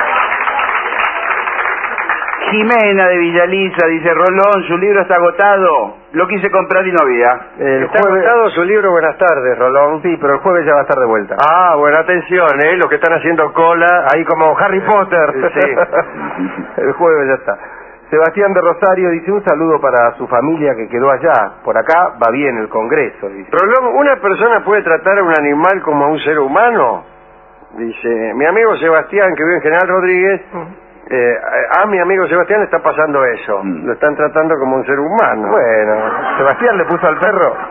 Jimena de Villaliza dice, Rolón, su libro está agotado. Lo quise comprar y no había. El Está jueves... agotado su libro. Buenas tardes, Rolón. Sí, pero el jueves ya va a estar de vuelta. Ah, bueno, atención, ¿eh? Los que están haciendo cola. Ahí como Harry Potter. Sí. El jueves ya está. Sebastián de Rosario dice un saludo para su familia que quedó allá. Por acá va bien el Congreso, dice. Rolón, ¿una persona puede tratar a un animal como a un ser humano? Dice, mi amigo Sebastián, que vive en General Rodríguez, eh, a mi amigo Sebastián le está pasando eso. Mm. Lo están tratando como un ser humano. Bueno, Sebastián le puso al perro.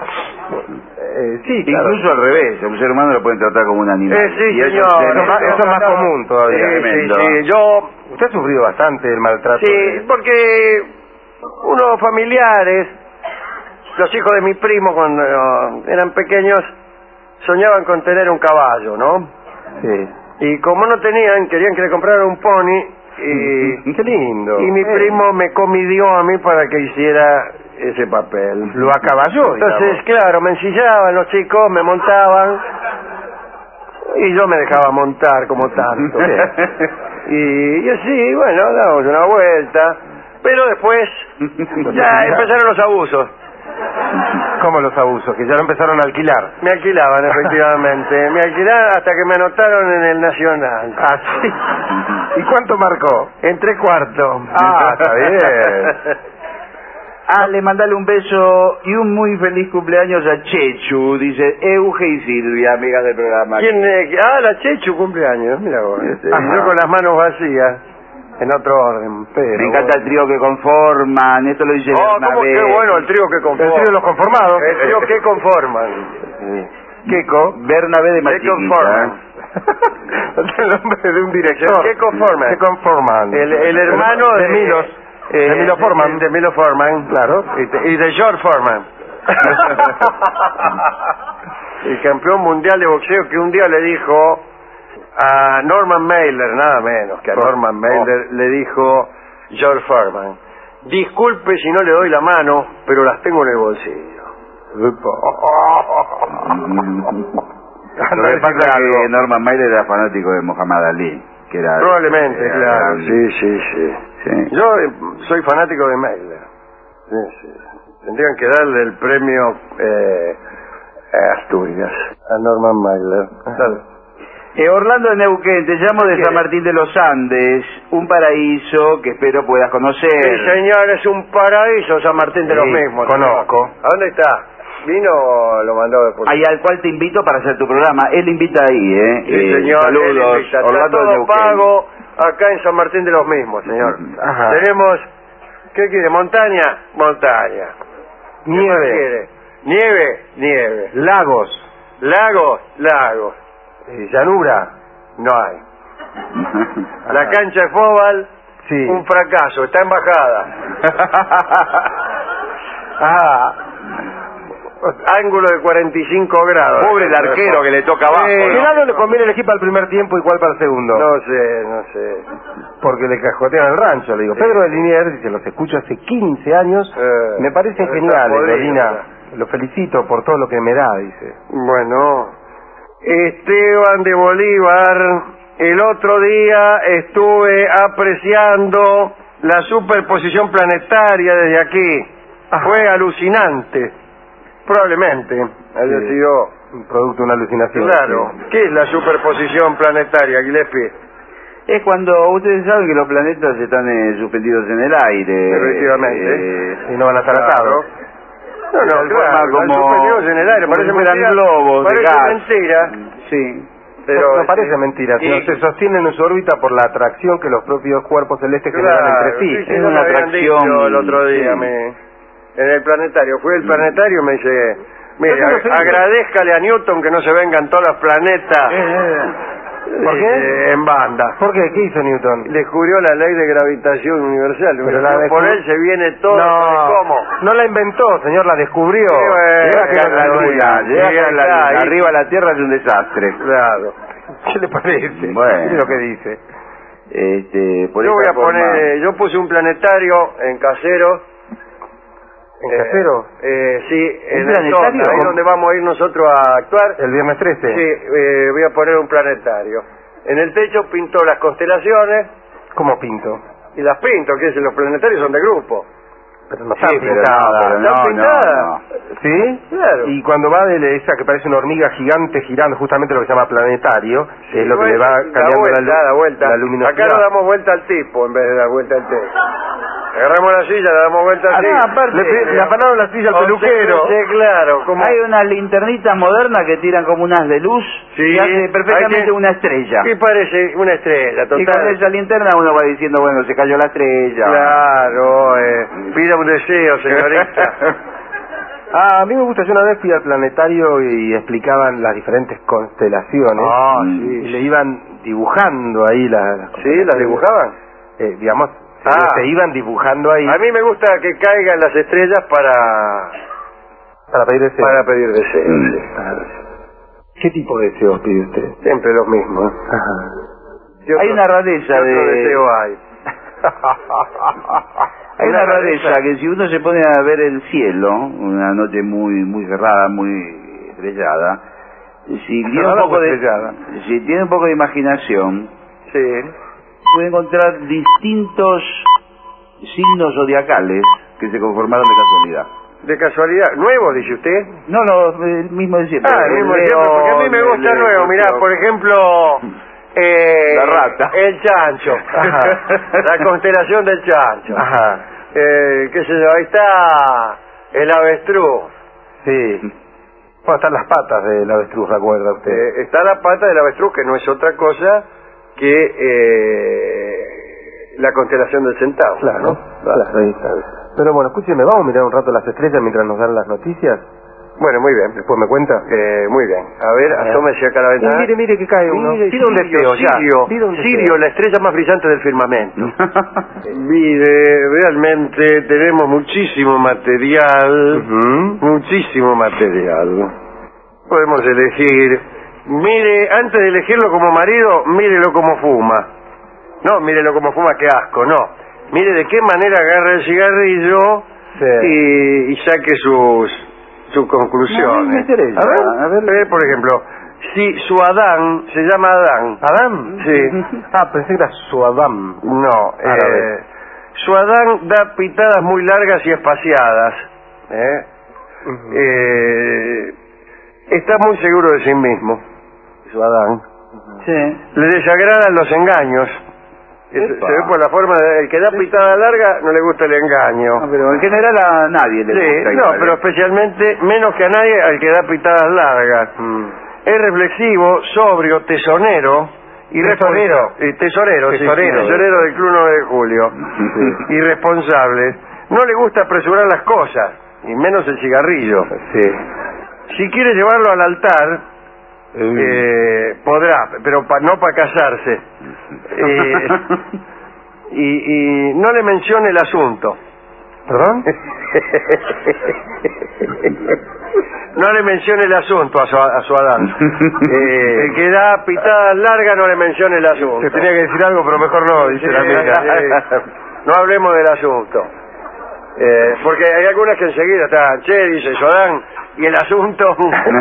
Eh, sí, claro. Incluso al revés, a un ser humano lo pueden tratar como un animal. Eh, sí, Y eso señor. es- Eso, es más- eso es más común todavía. Sí, sí, tremendo. sí. Yo, Usted ha sufrido bastante el maltrato. sí, de- porque unos familiares, los hijos de mi primo cuando eh, eran pequeños, soñaban con tener un caballo, ¿no? Sí. Y como no tenían, querían que le compraran un pony y, Qué lindo. y mi Eh, primo me comidió a mí para que hiciera ese papel. Lo acaballó, Entonces, digamos. claro, me ensillaban los chicos, me montaban y yo me dejaba montar como tanto. y, y así, bueno, damos una vuelta, pero después ya empezaron los abusos. ¿Cómo los abusos? Que ya lo empezaron a alquilar. Me alquilaban, efectivamente. Me alquilaban hasta que me anotaron en el Nacional. Ah, sí. ¿Y cuánto marcó? En tres cuartos. Ah, está bien. Ah, le mandale un beso y un muy feliz cumpleaños a Chechu, dice Euge y Silvia, amigas del programa. ¿Quién, eh, ah, la Chechu cumpleaños, mira vos. Sí. Ah, yo con las manos vacías, en otro orden. Pero, Me encanta el trío que conforman, esto lo dice Oh, ¿cómo Bernabé. qué bueno el trío que El conforman? trío de los conformados. El trío que conforman. Keiko. Bernabé de ¿Qué Machiquita. conforman? Es el nombre de un director. ¿Qué conforman? ¿Qué conforman? El, el hermano de, de, Milos. eh, de Milo Forman. De, de Milo Forman. Claro. Y de, y de George Foreman. El campeón mundial de boxeo que un día le dijo a Norman Mailer, nada menos que a Norman Mailer, le dijo George Foreman: disculpe si no le doy la mano, pero las tengo en el bolsillo. Lo que pasa es que Norman Mailer era fanático de Muhammad Ali, que era... Probablemente, era claro. grande. Sí, sí, sí. Sí. Yo eh, soy fanático de Mailer. Sí, sí. Tendrían que darle el premio eh, a Asturias a Norman Mailer. Dale. Eh, Orlando de Neuquén, te llamo de San Martín de los Andes, un paraíso que espero puedas conocer. Sí, señor, es un paraíso San Martín de los Sí, Mismos. conozco. ¿A dónde está? ¿Vino o lo mandó después? Ahí al cual te invito para hacer tu programa. Él invita ahí, ¿eh? Sí, Eh, señor. él Saludos, invita. Está Orlando de todo Neuquén. pago acá en San Martín de los Mismos, señor. Ajá. Tenemos, ¿qué quiere? ¿Montaña? Montaña. ¿Qué más Nieve. quiere? Nieve, nieve. Lagos. Lagos, lagos. Eh, llanura. No hay. La cancha de fútbol, Sí. un fracaso, está en bajada. Ah. Ángulo de cuarenta y cinco grados. Pobre el arquero que le toca abajo, Sí, ¿Qué ¿no? lado le conviene elegir para el primer tiempo y cuál para el segundo? No sé, no sé. Porque le cajotean el rancho, le digo. Pedro de Liniers dice, los escucho hace quince años, Eh, me parecen está geniales, podrido, Dolina. Lo felicito por todo lo que me da, dice. Bueno, Esteban de Bolívar, el otro día estuve apreciando la superposición planetaria desde aquí. Ah. Fue alucinante. Probablemente haya Sí. sido... Un producto de una alucinación. Claro. sí. ¿Qué es la superposición planetaria, Gillespie? Es cuando ustedes saben que los planetas están eh, suspendidos en el aire. Efectivamente. Eh, Y no van a estar Claro. atados. No, no, de claro, forma como- están suspendidos en el aire, como parece si fueran mentira, globos de parece gas. mentira, sí. pero... no, no parece mentira, sino Sí. se sostienen en su órbita por la atracción que los propios cuerpos celestes generan Claro, entre sí. sí, sí, Es no una me habían atracción, dicho el otro día, sí. me, en el planetario. Fui al planetario y me dice, mire, Yo tengo ag- seguido. agradézcale a Newton que no se vengan todos los planetas ¿Por qué? eh, en banda. ¿Por qué? ¿Qué hizo Newton? Descubrió la ley de gravitación universal. Pero la por descub- él se viene todo. No, ¿Cómo? no la inventó, señor, la descubrió. Sí, bueno, Llega que a la no- luna, sí, llega a la acá, luna, ahí. arriba a la Tierra es un desastre. Claro. ¿Qué le parece? Bueno. Mire lo que dice. Este, por Yo voy esta a poner, forma- eh, yo puse un planetario en Casero. ¿En Eh, Casero? Eh, sí, en el planetario? Tonda, ahí donde vamos a ir nosotros a actuar. ¿El viernes trece? Sí, eh, voy a poner un planetario. En el techo pintó las constelaciones ¿Cómo pinto? y las pinto, que es, los planetarios son de grupo. Pero no Sí, están pero pintadas. no, pero no, ¿Están no, pintadas? no. ¿Sí? Claro. Y cuando va de esa que parece una hormiga gigante girando, justamente lo que se llama planetario, que es lo que le va Bueno, cambiando da vuelta, la, lu- da vuelta. la luminosidad. Acá le damos vuelta al tipo en vez de dar vuelta al techo. Agarramos la silla, le damos vuelta al Ah, tipo. no, aparte- Le, pe- le afanaron la silla al O peluquero. sea, sí, claro. Como... Hay unas linternitas modernas que tiran como unas de luz Sí, y hace perfectamente hay que- una estrella. Y parece una estrella, Y con total. esa linterna uno va diciendo, bueno, se cayó la estrella. Claro, eh, pida un deseo, señorita. Ah, a mí me gusta, yo una vez fui al planetario y explicaban las diferentes constelaciones. Ah, y, sí. y le iban dibujando ahí las... las ¿Sí? ¿Las dibujaban? Eh, digamos, se, Ah. se iban dibujando ahí A mí me gusta que caigan las estrellas para, para pedir deseos. para pedir deseos. Mm. sí. ¿Qué tipo de deseos pide usted? Siempre los mismos. Ajá. ¿Qué Hay otro- una rareza qué otro de... deseo hay? Hay Una una rareza rareza. que si uno se pone a ver el cielo, una noche muy muy cerrada, muy estrellada, si tiene un Cerrada poco o de, estrellada. si tiene un poco de imaginación, Sí. puede encontrar distintos signos zodiacales que se conformaron de casualidad. De casualidad. ¿Nuevo, dice usted? No, no, el mismo de siempre. Ah, el mismo de León, siempre, porque a mí me el- gusta el nuevo. Mirá, escorpión. por ejemplo... Eh, La rata. El chancho. Ajá. La constelación del chancho. Ajá. Eh, qué sé yo, ahí está el avestruz. Sí. Bueno, están las patas del avestruz, ¿recuerda usted? Eh, está la pata del avestruz, que no es otra cosa que eh, la constelación del centauro. Claro, ¿no? claro, ahí está. Pero bueno, escúcheme, ¿vamos a mirar un rato las estrellas mientras nos dan las noticias? Bueno, muy bien. Después me cuenta. Eh, muy bien. A ver, A ver. asómese acá a la Y ventana. mire, mire que cae uno. Mire, Pida un Sirio, deseo ya. Sirio, Pida un deseo. Sirio, la estrella más brillante del firmamento. Mire, realmente tenemos muchísimo material, Ujú. muchísimo material. Podemos elegir. Mire, antes de elegirlo como marido, mírelo como fuma. No, mírelo como fuma, qué asco, no. Mire de qué manera agarra el cigarrillo Sí. y, y saque sus, sus No, conclusiones. me interesa. A ver, A ver. eh, por ejemplo, si su Adán se llama Adán. ¿Adán? Sí. Ah, pensé que era su Adán. No, Árabe. eh, su Adán da pitadas muy largas y espaciadas. ¿eh? Ujú. Eh, está muy seguro de sí mismo, su Adán. Sí. Le desagradan los engaños. Se, se Epa. ve por la forma de el que da pitada larga no le gusta el engaño. No, pero en general a nadie le Sí, gusta. no, igual, pero ¿eh? especialmente menos que a nadie al que da pitadas largas. Mm. Es reflexivo, sobrio, tesonero y Tesorero. responsa- eh, tesorero, sí, Tesorero. tesorero del Club nueve de Julio. Y responsable. No le gusta apresurar las cosas, y menos el cigarrillo. Sí. Si quiere llevarlo al altar, eh, podrá, pero pa- no para casarse. Eh, y, y no le mencione el asunto. ¿Perdón? No le mencione el asunto a su, a su Adán. Eh, el que da pitadas largas no le mencione el asunto. Se tenía que decir algo, pero mejor no, dice Sí, la amiga. eh, no hablemos del asunto. Eh, porque hay algunas que enseguida están, che, dice Sodán, y el asunto...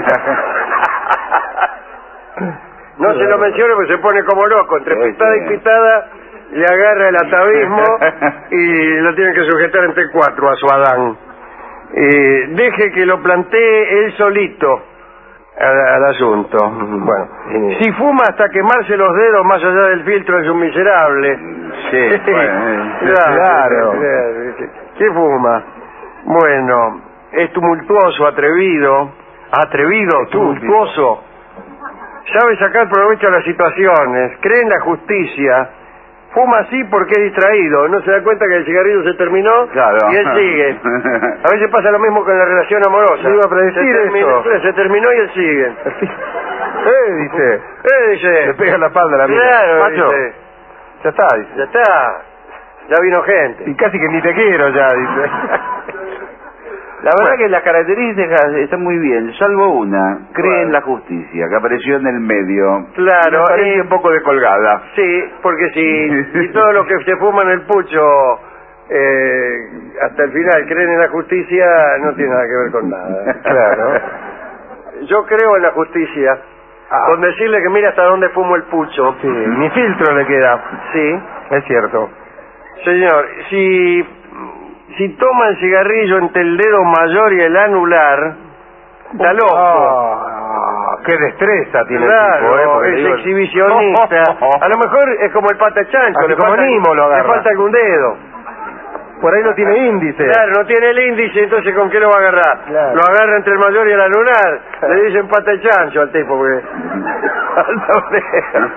No se lo mencione porque se pone como loco, entre Sí, pitada sí. y pitada le agarra el atavismo y lo tienen que sujetar entre cuatro a su Adán. Eh, deje que lo plantee él solito al, al asunto. Bueno, eh. si fuma hasta quemarse los dedos más allá del filtro es un miserable. Sí, bueno, eh. Claro. ¿Qué fuma? Bueno, es tumultuoso, atrevido, atrevido, tumultuoso. Sabe sacar provecho a las situaciones, cree en la justicia, fuma así porque es distraído, no se da cuenta que el cigarrillo se terminó Claro. y él sigue. A veces pasa lo mismo con la relación amorosa. Le iba a predecir se terminó, eso. se terminó y él sigue. Eh, dice. Eh, dice. Le pega en la espalda a la amiga. Claro, Macho, dice. ya está, dice. Ya está, ya vino gente. Y casi que ni te quiero ya, dice. La verdad que las características están muy bien, salvo una, cree Bueno. en la justicia, que apareció en el medio. Claro, Me parece eh, un poco descolgada. Sí, porque si, si todo lo que se fuma en el pucho eh, hasta el final creen en la justicia, no tiene nada que ver con nada. Claro. Yo creo en la justicia, Ah. con decirle que mira hasta dónde fumo el pucho. Sí, ni filtro le queda. Sí, Es cierto. señor, si, si toma el cigarrillo entre el dedo mayor y el anular, está loco. Ah, qué destreza tiene Claro, el tipo, ¿eh? Porque es le digo- exhibicionista. A lo mejor es como el pata chancho, Así le como falta, Nimo lo le agarra. falta algún dedo. Por ahí no tiene índice. Claro, no tiene el índice, entonces ¿con qué lo va a agarrar? Claro. Lo agarra entre el mayor y el anular. Le dicen pata de chancho al tipo, porque... Falta un dedo.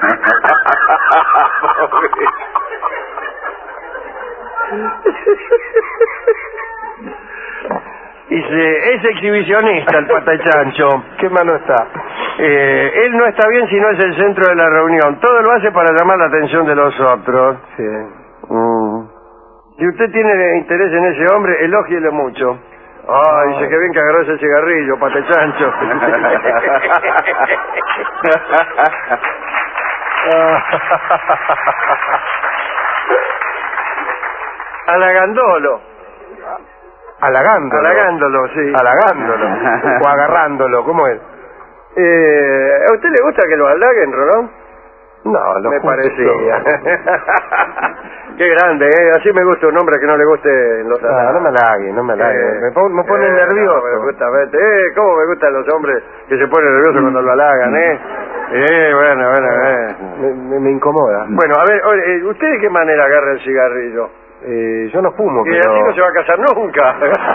Dice, es exhibicionista el pata de chancho. ¿Qué mano está? Eh, él no está bien si no es el centro de la reunión. Todo lo hace para llamar la atención de los otros. Sí. Mm. Si usted tiene interés en ese hombre, elógiele mucho. Ah, No. dice que bien que agarró ese cigarrillo, pata de chancho. Halagandolo. Halagándolo. Halagándolo, sí. Halagándolo. O agarrándolo, ¿cómo es? Eh, ¿A usted le gusta que lo halaguen, Rolón? No, lo Me justo. parecía. Qué grande, ¿eh? Así me gusta un hombre que no le guste los No, halagos. no me halague, no me halague. Eh, me, pon- me pone eh, nervioso. no, justamente. Eh, ¿Cómo me gustan los hombres que se ponen nerviosos cuando lo halagan, eh? Eh, bueno, bueno, eh. Me, me- me incomoda. Bueno, a ver, oye, eh, ¿usted de qué manera agarra el cigarrillo? Eh, yo no fumo, Que pero... así no se va a casar nunca.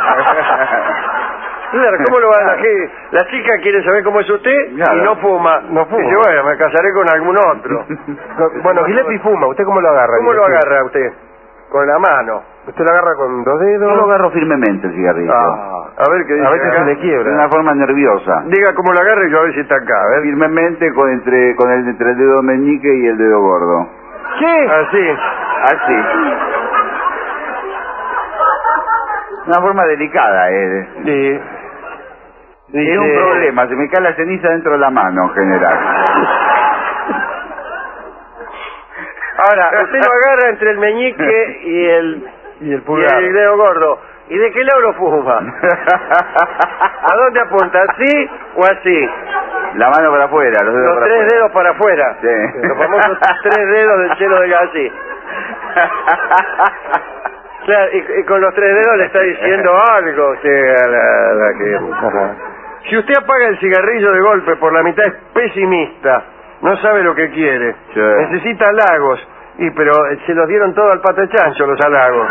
Claro, ¿cómo lo van a hacer? La chica quiere saber cómo es usted Claro. y no fuma. No fuma. Dice, bueno, me casaré con algún otro. No, bueno, Giletti fuma. ¿Usted cómo lo agarra? ¿Cómo lo Giletti? agarra usted? Con la mano. ¿Usted lo agarra con dos dedos? Yo lo agarro firmemente el cigarrillo. Ah, a ver qué dice A veces acá. se le De quiebra. una forma nerviosa. Diga cómo lo agarra y yo a ver si está acá. A ver. Firmemente con entre con el entre el dedo meñique y el dedo gordo. ¿Qué? Así. Así. Una forma delicada, eh. Sí. Es un problema, se me cae la ceniza dentro de la mano en general. Ahora, usted lo agarra entre el meñique y el, Y el y pulgar. el dedo gordo. ¿Y de qué lado lo fuma? ¿A dónde apunta? ¿Así o así? La mano para afuera, los dedos Los para tres afuera. dedos para afuera. Sí. Los famosos tres dedos del cielo de así. Claro, y, y con los tres dedos le está diciendo algo. Sí, a la- a la que... Ajá. Si usted apaga el cigarrillo de golpe por la mitad es pesimista. No sabe lo que quiere. Sí. Necesita halagos. Y pero eh, se los dieron todo al pata de chancho los halagos.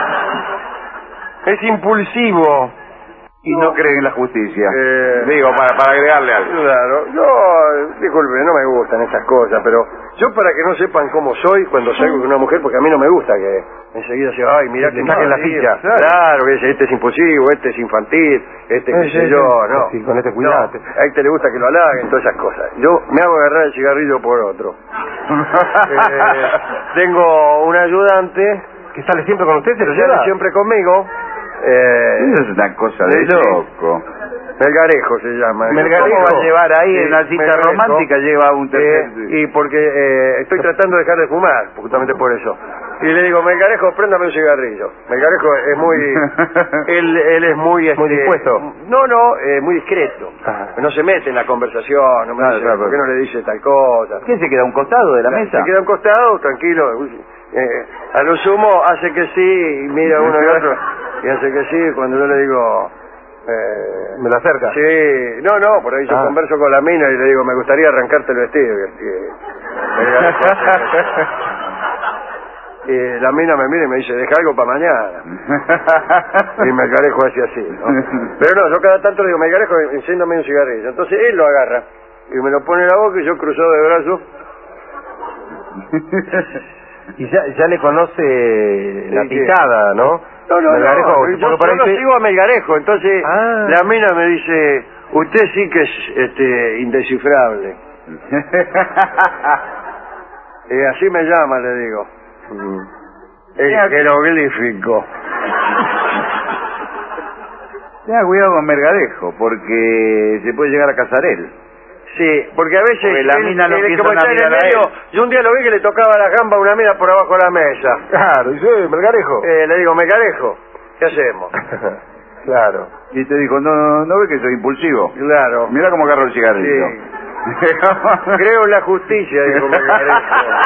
Es impulsivo. Y no creen en la justicia. Eh, Digo, para, para agregarle algo. Claro, yo, disculpe, no me gustan esas cosas, pero yo para que no sepan cómo soy cuando salgo con una mujer, porque a mí no me gusta que enseguida se ay, mirá Le que saquen la mal, ficha. Claro, que dice, este es impulsivo, este es infantil, este qué Sí, sé sí, yo, sí. no. Sí, con este cuidate. No, a este le gusta que lo halaguen, todas esas cosas. Yo me hago agarrar el cigarrillo por otro. Eh, tengo un ayudante, ¿Que sale siempre con usted? ¿Se que lo sale lleva? siempre conmigo. Eh, Eso es una cosa de sí, sí. loco. Melgarejo se llama. Melgarejo. ¿Cómo va a llevar ahí Sí, en una cita Melgarejo. romántica? Lleva un tercer... Eh, y porque eh, estoy tratando de dejar de fumar, justamente por eso. Y le digo, Melgarejo, préndame un cigarrillo. Melgarejo es muy... él, él es muy... Muy este, dispuesto. No, no, eh, muy discreto. Ajá. No se mete en la conversación, no me Claro, dice, claro, ¿por qué no le dice tal cosa? ¿Qué se queda a un costado de la mesa? Se queda a un costado, tranquilo. uy, eh, a lo sumo hace que sí, y mira uno y otro, y hace que sí, cuando yo le digo... Eh, ¿Me lo acerca? Sí, no, no, por ahí yo Ah. converso con la mina y le digo, me gustaría arrancarte el vestido. Y, y- y la mina me mira y me dice, deja algo para mañana. Y Melgarejo hace así, ¿no? Pero no, yo cada tanto le digo, Melgarejo, enciéndame un cigarrillo. Entonces él lo agarra y me lo pone en la boca y yo cruzado de brazos. Y ya, ya le conoce la Sí, sí. picada, ¿no? No, no, Melgarejo, no, porque yo, yo parece- lo sigo a Melgarejo, entonces Ah. la mina me dice, usted sí que es este, indescifrable. Y así me llama, le digo. Mm. El jeroglífico. Tenga cuidado con Melgarejo, porque se puede llegar a casar él. Sí, porque a veces Porque la él- mina lo él, empiezan como a está en el mirar a medio, él. yo un día lo vi que le tocaba la gamba a una mina por abajo de la mesa. Claro, y yo, Melgarejo. Eh, le digo, Melgarejo, ¿qué hacemos? Claro. Y te dijo, no, no, no ve que soy impulsivo. Claro. Mira cómo agarro el cigarrillo. Creo en la justicia, dijo Melgarejo.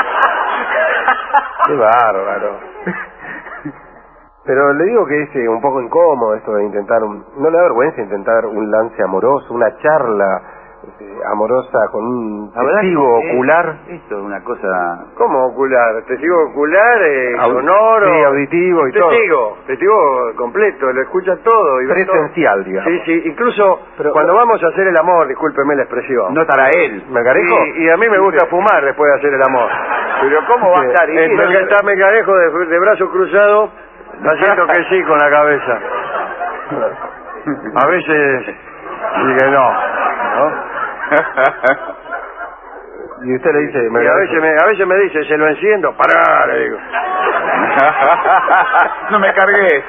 Qué bárbaro. Pero le digo que es eh, un poco incómodo esto de intentar un... ¿No le da vergüenza intentar un lance amoroso, una charla este, amorosa con un La verdad testigo que, eh, ocular? Esto es una cosa... ¿Cómo ocular? Testigo ocular, eh, Au- sonoro. sí, auditivo y todo. Testigo, testigo completo, lo escucha todo. Y ve todo. Presencial, digamos. Sí, sí, incluso Pero- cuando vamos a hacer el amor, discúlpeme la expresión. No estará él. ¿Melgarejo? Y, y a mí me gusta fumar después de hacer el amor. Pero ¿cómo va a Sí. estar? Y Entonces sí, está Melgarejo de, de brazo cruzado, haciendo que sí con la cabeza. A veces dije no, ¿no? Y usted le dice... Y a veces, me, a veces me dice, se lo enciendo, pará, le digo. No me cargué.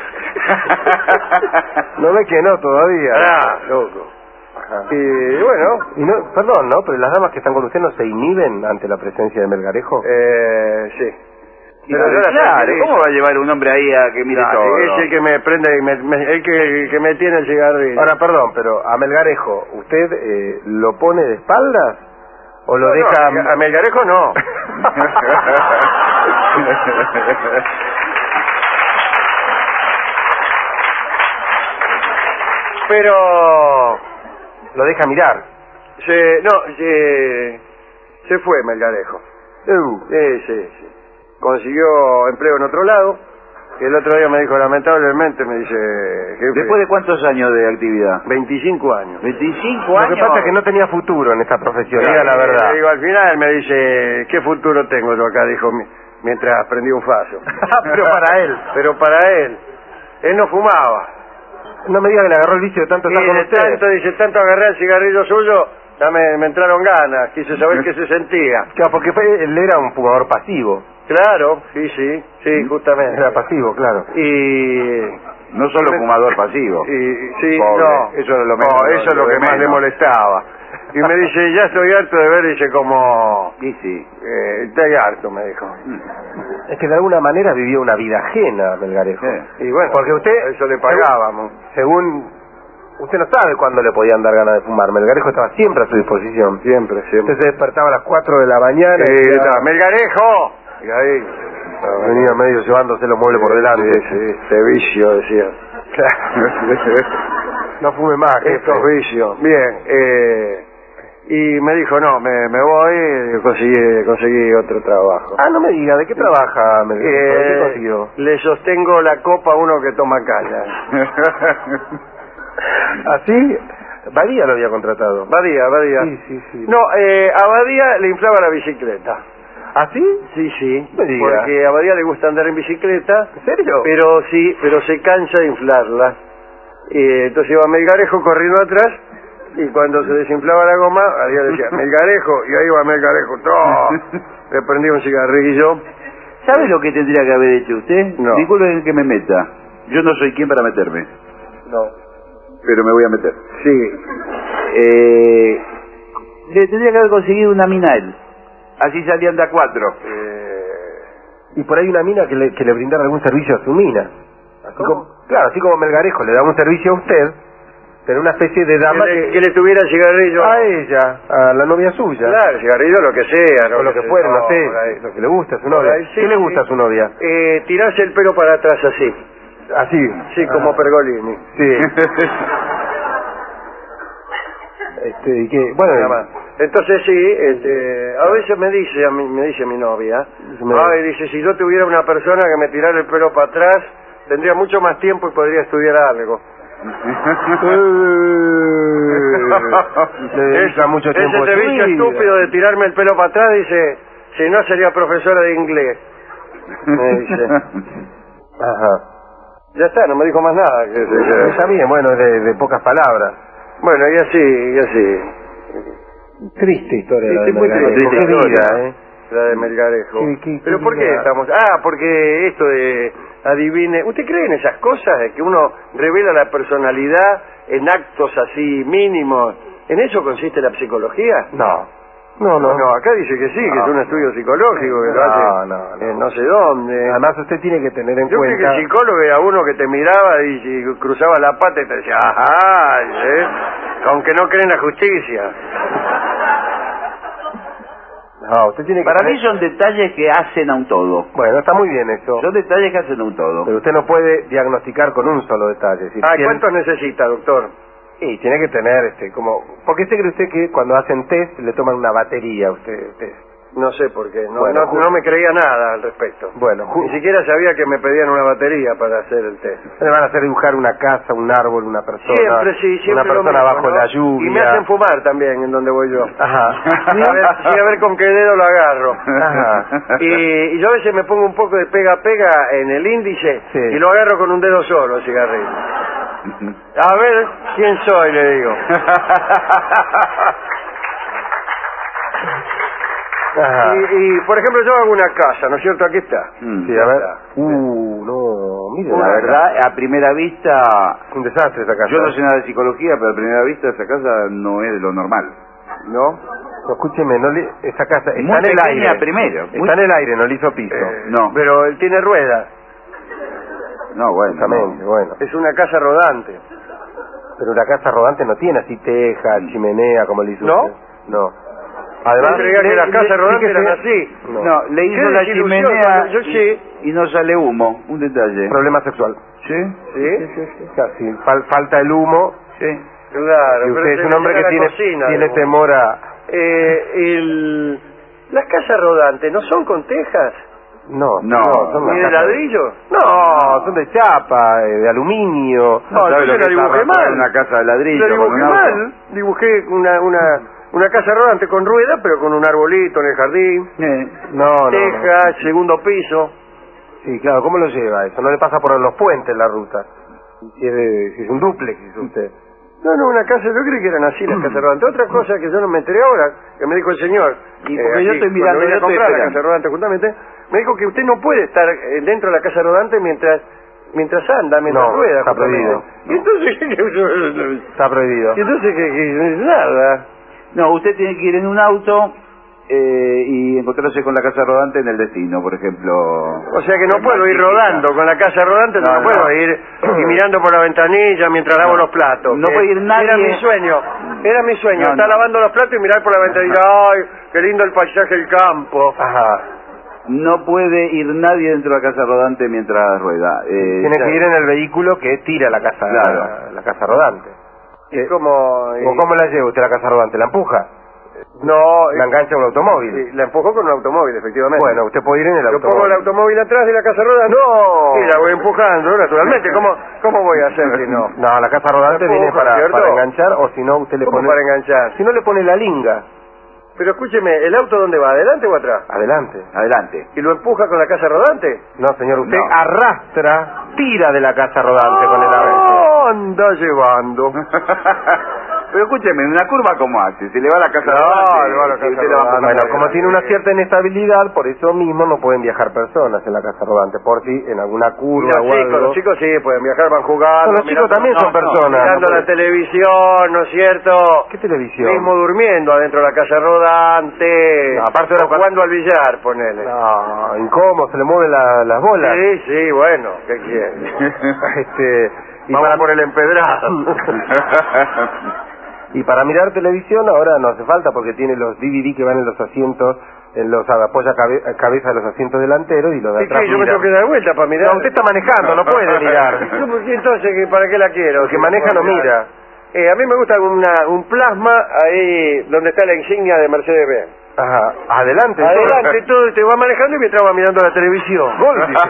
No ve que no todavía. Pará, loco. Ajá. Y bueno... Y no, perdón, ¿no? Pero las damas que están con usted no se inhiben ante la presencia de Melgarejo. Eh, sí. Pero yo la claro, sé que- ¿cómo va a llevar un hombre ahí a que mire Claro, todo? es el que me prende, y me, me- el que, que me tiene el cigarrillo. Ahora, perdón, pero a Melgarejo, ¿usted eh, lo pone de espaldas o lo No, deja...? no, a Melgarejo no. Pero Lo deja mirar. se, no, se, se fue Melgarejo. Uh, Sí, sí, sí. Consiguió empleo en otro lado. Y el otro día me dijo, lamentablemente, me dice, jefe, ¿Después de cuántos años de actividad? veinticinco años. ¿veinticinco lo años? que pasa es que no tenía futuro en esta profesión, diga la Y verdad. le digo, al final me dice, ¿qué futuro tengo yo acá? Dijo, mi- mientras prendí un faso. Pero para él. Pero para él, él no fumaba. No me diga que le agarró el vicio de tanto Y estar con de usted. tanto, dice, tanto agarré el cigarrillo suyo, ya me, me entraron ganas, quise saber qué se sentía. Claro, porque fue- él era un fumador pasivo. Claro, sí, sí, sí, justamente. Era pasivo, claro. Y... No solo fumador pasivo. y sí, Pobre, no, eso es lo menos, no, eso es lo lo que de más le menos. molestaba. Y me dice, ya estoy harto de ver, dice, como... Sí, sí. Eh, estoy harto, me dijo. Es que de alguna manera vivió una vida ajena, Melgarejo. Y bueno, Porque usted... eso le pagábamos. Según... Usted no sabe cuándo le podían dar ganas de fumar. Melgarejo estaba siempre a su disposición. Siempre, siempre. Usted se despertaba a las cuatro de la mañana Sí, y ya estaba, ¡Melgarejo! Y ahí... venía medio llevándose los muebles por delante. Sí, sí, este vicio, decía. No fume más, jefe. Estos vicios. Bien, eh... y me dijo, no, me, me voy, y conseguí, conseguí otro trabajo. Ah, no me diga, ¿de qué trabaja, Melgarejo? ¿De qué Eh, consiguió? le sostengo la copa a uno que toma caña. ¿Así? Badía lo había contratado. Badía, Badía. Sí, sí, sí. No, eh, a Badía le inflaba la bicicleta. ¿Así? Sí, sí. Me diga. Porque a Badía le gusta andar en bicicleta. ¿En serio? Pero sí, pero se cansa de inflarla. Y entonces iba Melgarejo corriendo atrás, y cuando se desinflaba la goma, Badía decía, Melgarejo, y ahí iba Melgarejo, ¡no! Le prendía un cigarrillo. ¿Sabe lo que tendría que haber hecho usted? No. Disculpe que me meta. Yo no soy quien para meterme, No. pero me voy a meter. Sí. Eh, le tendría que haber conseguido una mina a él. Así salían de a cuatro. Eh, Y por ahí una mina que le, que le brindara algún servicio a su mina. Así ¿Cómo? como, claro, así como Melgarejo le daba un servicio a usted, pero una especie de dama que, que, le, que le tuviera cigarrillo. a ella, a la novia suya. Claro, cigarrillo, lo que sea. ¿no? O lo que fuera, no sé, por ahí. lo que le gusta a su Por novia. ahí, sí, ¿Qué le sí. gusta a su novia? Eh, tirarse el pelo para atrás así. Así. Sí, como Ah, Pergolini. Sí. Este, y que, bueno, Nada más. Entonces sí, este, a veces me dice a mi, me dice mi novia, Me- ay, dice, si yo tuviera una persona que me tirara el pelo para atrás, tendría mucho más tiempo y podría estudiar algo. le dedica mucho tiempo ese a su servicio vida. estúpido de tirarme el pelo para atrás, dice, si no sería profesora de inglés. Me dice. Ajá. Ya está, no me dijo más nada. que- que- Está bien, bueno, de, de pocas palabras. Bueno, y así, y así. Triste historia Sí, la sí, de muy Melgarejo. triste Qué historia. vida, ¿eh? La de Melgarejo. ¿Qué- qué- Pero qué ¿por qué vida? estamos...? Ah, porque esto de adivine... ¿Usted cree en esas cosas? De que uno revela la personalidad en actos así mínimos. ¿En eso consiste la psicología? No. No, no. No, acá dice que sí, que No. es un estudio psicológico, que lo No, hace no, no. en no sé dónde. Además usted tiene que tener en Yo creí que cuenta... el psicólogo era uno que te miraba y, y cruzaba la pata y te decía, ajá, ¿eh? Aunque no cree en la justicia. No, usted tiene que Para tener- mí son detalles que hacen a un todo. Bueno, está muy bien eso. Son detalles que hacen a un todo. Pero usted no puede diagnosticar con un solo detalle. Es decir, Ah, si él- ¿cuántos necesita, doctor? Y tiene que tener, este, como... ¿Por qué se cree usted que cuando hacen test le toman una batería a usted? test? No sé por qué, no, Bueno, no, ju- no me creía nada al respecto. Bueno, ju- Ni siquiera sabía que me pedían una batería para hacer el test. le van a hacer dibujar una casa, un árbol, una persona. Siempre, sí, siempre Una lo persona mismo, bajo ¿no? la lluvia. Y me hacen fumar también en donde voy yo. Ajá. Sí, a ver, sí, a ver con qué dedo lo agarro. Ajá. Y, y yo a veces me pongo un poco de pega-pega en el índice Sí. y lo agarro con un dedo solo el cigarrillo. A ver, ¿quién soy? Le digo. y, y, por ejemplo, yo hago una casa, ¿no es cierto? Aquí está. Mm. Sí, a ver. Uh, no, mire. La verdad, a primera vista... Es un desastre esa casa. Yo no sé nada de psicología, pero a primera vista esa casa no es de lo normal. ¿No? No, escúcheme, no le, esa casa está Muy en el pequeña aire. primero. Muy... Está en el aire, no le hizo piso. Eh, No. Pero él tiene ruedas. No, bueno. Exactamente, No. bueno. Es una casa rodante. Pero la casa rodante no tiene así teja, chimenea, como le hizo ¿No? usted. No. Además, Yo creía que las casas rodantes eran así. No. No, le hizo Qué la desilusión, chimenea yo sí. y, y no sale humo. Un detalle. Problema sexual. ¿Sí? ¿Sí? Casi. Fal- falta el humo. Sí. Claro. Y pero usted es se un hombre llega que a la tiene, cocina, tiene digamos. temor a... Eh, el... Las casas rodantes, ¿no son con tejas? No, No, son ¿Ni unas de casas- ladrillo? No, son de chapa, eh, de aluminio. No, ¿Sabe entonces lo que la es dibujé arrastrar mal. una casa de ladrillo La con un dibujé auto? mal. Dibujé una, una, una casa rodante con rueda, pero con un arbolito en el jardín. Eh, No, no, no. Tejas, segundo piso. Sí, claro, ¿cómo lo lleva eso? No le pasa por los puentes la ruta. Si es, de- si es un dúplex, dice usted. No, no, una casa, yo creí que eran así las casas rodantes. Otra cosa que yo no me enteré ahora, que me dijo el señor, Y eh, porque yo aquí, estoy mirando, cuando vine yo a estoy comprar la esperando. casa rodante justamente, me dijo que usted no puede estar eh, dentro de la casa rodante mientras mientras anda, mientras No, rueda. está justamente. prohibido. Y entonces, Está prohibido. y entonces que, que nada. No, usted tiene que ir en un auto eh, y encontrarse con la casa rodante en el destino, por ejemplo. O sea que no En puedo ir Magnífica. rodando con la casa rodante, no, No, no puedo no. ir y mirando por la ventanilla mientras lavo los platos. No que puede ir nadie. Era mi sueño, era mi sueño, No, estar no. lavando los platos y mirar por la ventanilla. Ay, qué lindo el paisaje del campo. Ajá. No puede ir nadie dentro de la casa rodante mientras rueda. Eh, Tiene ya- que ir en el vehículo que tira la casa, Claro. la, la casa rodante. ¿Y cómo? y- ¿O cómo la lleva usted la casa rodante? ¿La empuja? No, ¿La eh, engancha a un automóvil? sí, la empujó con un automóvil, efectivamente. Bueno, usted puede ir en el Yo automóvil. pongo el automóvil atrás de la casa rodante. ¡No! Y la voy empujando, naturalmente. ¿Cómo, cómo voy a hacer si no? No, la casa rodante La viene empuja, para, ¿cierto? para enganchar, o si no usted le ¿Cómo pone... para enganchar? Si no le pone la linga, Pero escúcheme, ¿el auto dónde va? ¿Adelante o atrás? adelante. Adelante. ¿Y lo empuja con la casa rodante? No, señor, usted No. arrastra, tira de la casa rodante con el arrastre. ¡Oh, anda llevando! Pero escúcheme, en una curva, ¿cómo hace? Se le va a la casa No, rodante, le va a la si casa usted le va a rodante. pasar Bueno, por como delante. tiene una cierta inestabilidad, por eso mismo no pueden viajar personas en la casa rodante, por si en alguna Y curva los o chicos, algo... los chicos sí pueden viajar, van jugando. No, los chicos mirando- también son no, no, personas. Mirando no la pueden- televisión, ¿no es cierto? ¿Qué televisión? Mismo durmiendo adentro de la casa rodante. No, aparte ahora o jugando al billar, ponele. No, incómodo, se le mueven la- las bolas. Sí, sí, bueno, ¿qué quiere? Este, y Vamos para por el empedrado. Y para mirar televisión ahora no hace falta porque tiene los D V D que van en los asientos, en los apoya cabe- cabeza de los asientos delanteros y los de ¿Y atrás qué? Yo me miran. tengo que dar vuelta para mirar. No, usted está manejando, no puede mirar. No, ¿por qué entonces que- para qué la quiero? El que maneja no mira. Eh, a mí me gusta una, un plasma ahí donde está la insignia de Mercedes-Benz. Ajá, adelante. Adelante todo, y te va manejando y mientras va mirando la televisión. Gol, dice.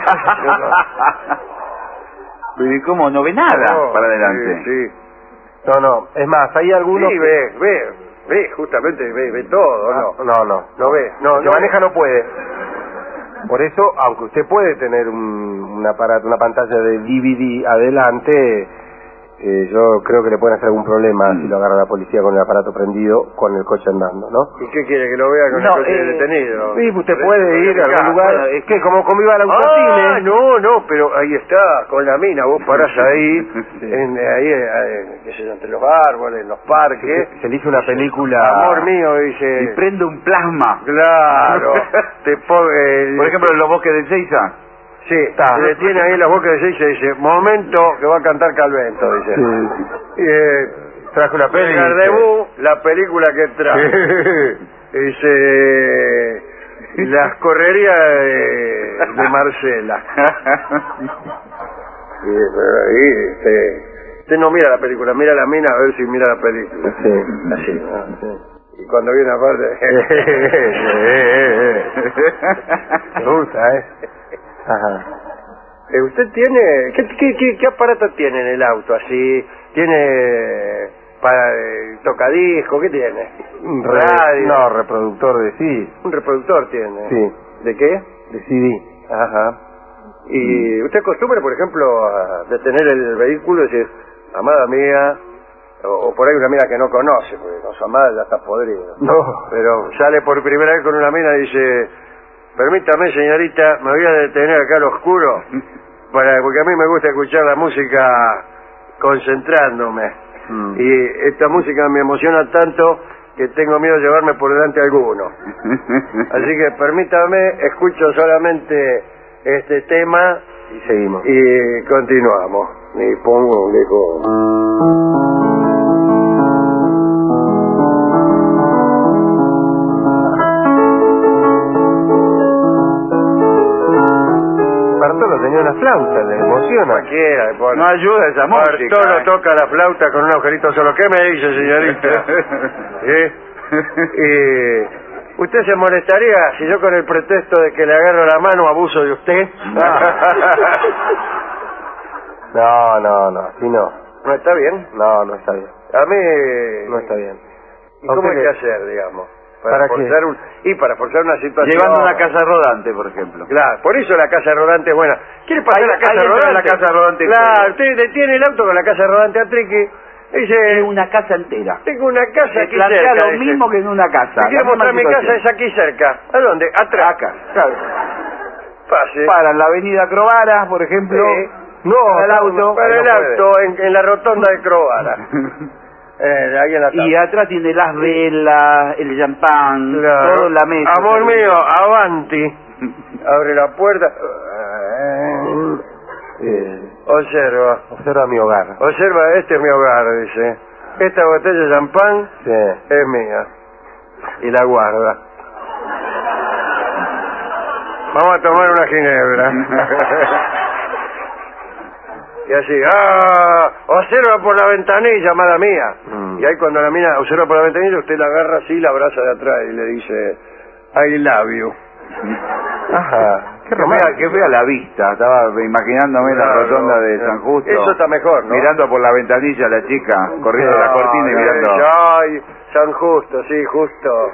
Pero ¿y cómo? No ve nada No, para adelante. Sí, sí. No, no, es más, hay algunos... Sí, que- ve, ve, ve, justamente ve, ve todo, ¿no? No, no, No ve, no, el que no maneja no puede. Por eso, aunque usted puede tener un, un aparato, una pantalla de D V D adelante, eh, yo creo que le pueden hacer algún problema Mm. si lo agarra la policía con el aparato prendido, con el coche andando, ¿no? ¿Y qué quiere que lo vea con No, el coche eh, detenido? Sí, usted puede ir a algún Bueno, lugar, es que como, como iba al Ah, autocine. no, no, pero ahí está, con la mina, vos parás ahí, en, ahí, eh, qué sé yo, entre los árboles, en los parques. Se, se le hizo una película... Amor mío, dice. Y prende un plasma. Claro, te pone... Por ejemplo, en los bosques de Seiza. sí, se detiene ahí en la boca de seis y se dice, momento que va a cantar Calvento, dice. Sí. Y, eh, Traje una peli. Gardebú, la película que trae. Dice, las correrías de, de Marcela. Sí, pero ahí, este, usted no mira la película, mira la mina a ver si mira la película. Sí. Así, ¿no? Y cuando viene aparte... Me gusta, ¿eh? Ajá. Eh, ¿Usted tiene... ¿qué, qué, qué, qué aparato tiene en el auto? Así, ¿tiene para eh, tocadisco? ¿Qué tiene? Un re- Radio. No, reproductor de C D. Un reproductor tiene. Sí, ¿De qué? de C D. Ajá. ¿Y usted acostumbra, por ejemplo, a detener el vehículo y decir, amada mía, o, o por ahí una mina que no conoce, porque con su amada ya está podrido. No. Pero sale por primera vez con una mina y dice, permítame señorita, me voy a detener acá al oscuro, para, porque a mí me gusta escuchar la música concentrándome. Mm. Y esta música me emociona tanto que tengo miedo de llevarme por delante alguno. Así que permítame, escucho solamente este tema y seguimos. Y continuamos. Y pongo un dejo. Bartolo tenía una flauta, le emociona. Cualquiera, por... No ayuda esa música. Bartolo eh. toca la flauta con un agujerito solo. ¿Qué me dice, señorita? ¿Eh? Y... ¿usted se molestaría si yo con el pretexto de que le agarro la mano abuso de usted? No, no, no, así no. ¿No está bien? No, no está bien. A mí... No está bien. ¿Y cómo hay que hacer, digamos? Para, ¿Para forzar qué? un... Y para forzar una situación... Llevando una casa rodante, por ejemplo. Claro, por eso la casa rodante es buena. ¿Quiere pasar Ahí- la casa ahí entra rodante? la casa rodante. Claro, usted detiene el auto con la casa rodante a Triqui. Dice... Es una casa entera. Tengo una casa Se aquí plantea cerca. lo dice. mismo que en una casa. ¿Me quiere La misma mostrar mi casa? situación. Es aquí cerca. ¿A dónde? Atrás. Acá, claro. Pase. Para la avenida Crovara, por ejemplo. Sí. No, para el auto. Para el no puede. auto, en, en la rotonda de Crovara. eh, ahí en la Y tarde. atrás tiene las velas, el champán, Claro. todo en la mesa. Amor mío, avanti. Abre la puerta. Eh, Observa. observa mi hogar. Observa, este es mi hogar, dice. Esta botella de champán Sí. es mía. Y la guarda. Vamos a tomar una ginebra. Y así, ¡ah! Observa por la ventanilla, amada mía. Mm. Y ahí cuando la mina observa por la ventanilla, usted la agarra así, la abraza de atrás y le dice, I love you. Ajá. Qué Que vea, romántico. que vea la vista, estaba imaginándome la Claro, rotonda de claro. San Justo. Eso está mejor, ¿no? Mirando por la ventanilla a la chica, corriendo la Ah, cortina y ya mirando. ves, Ay, San Justo, sí, justo.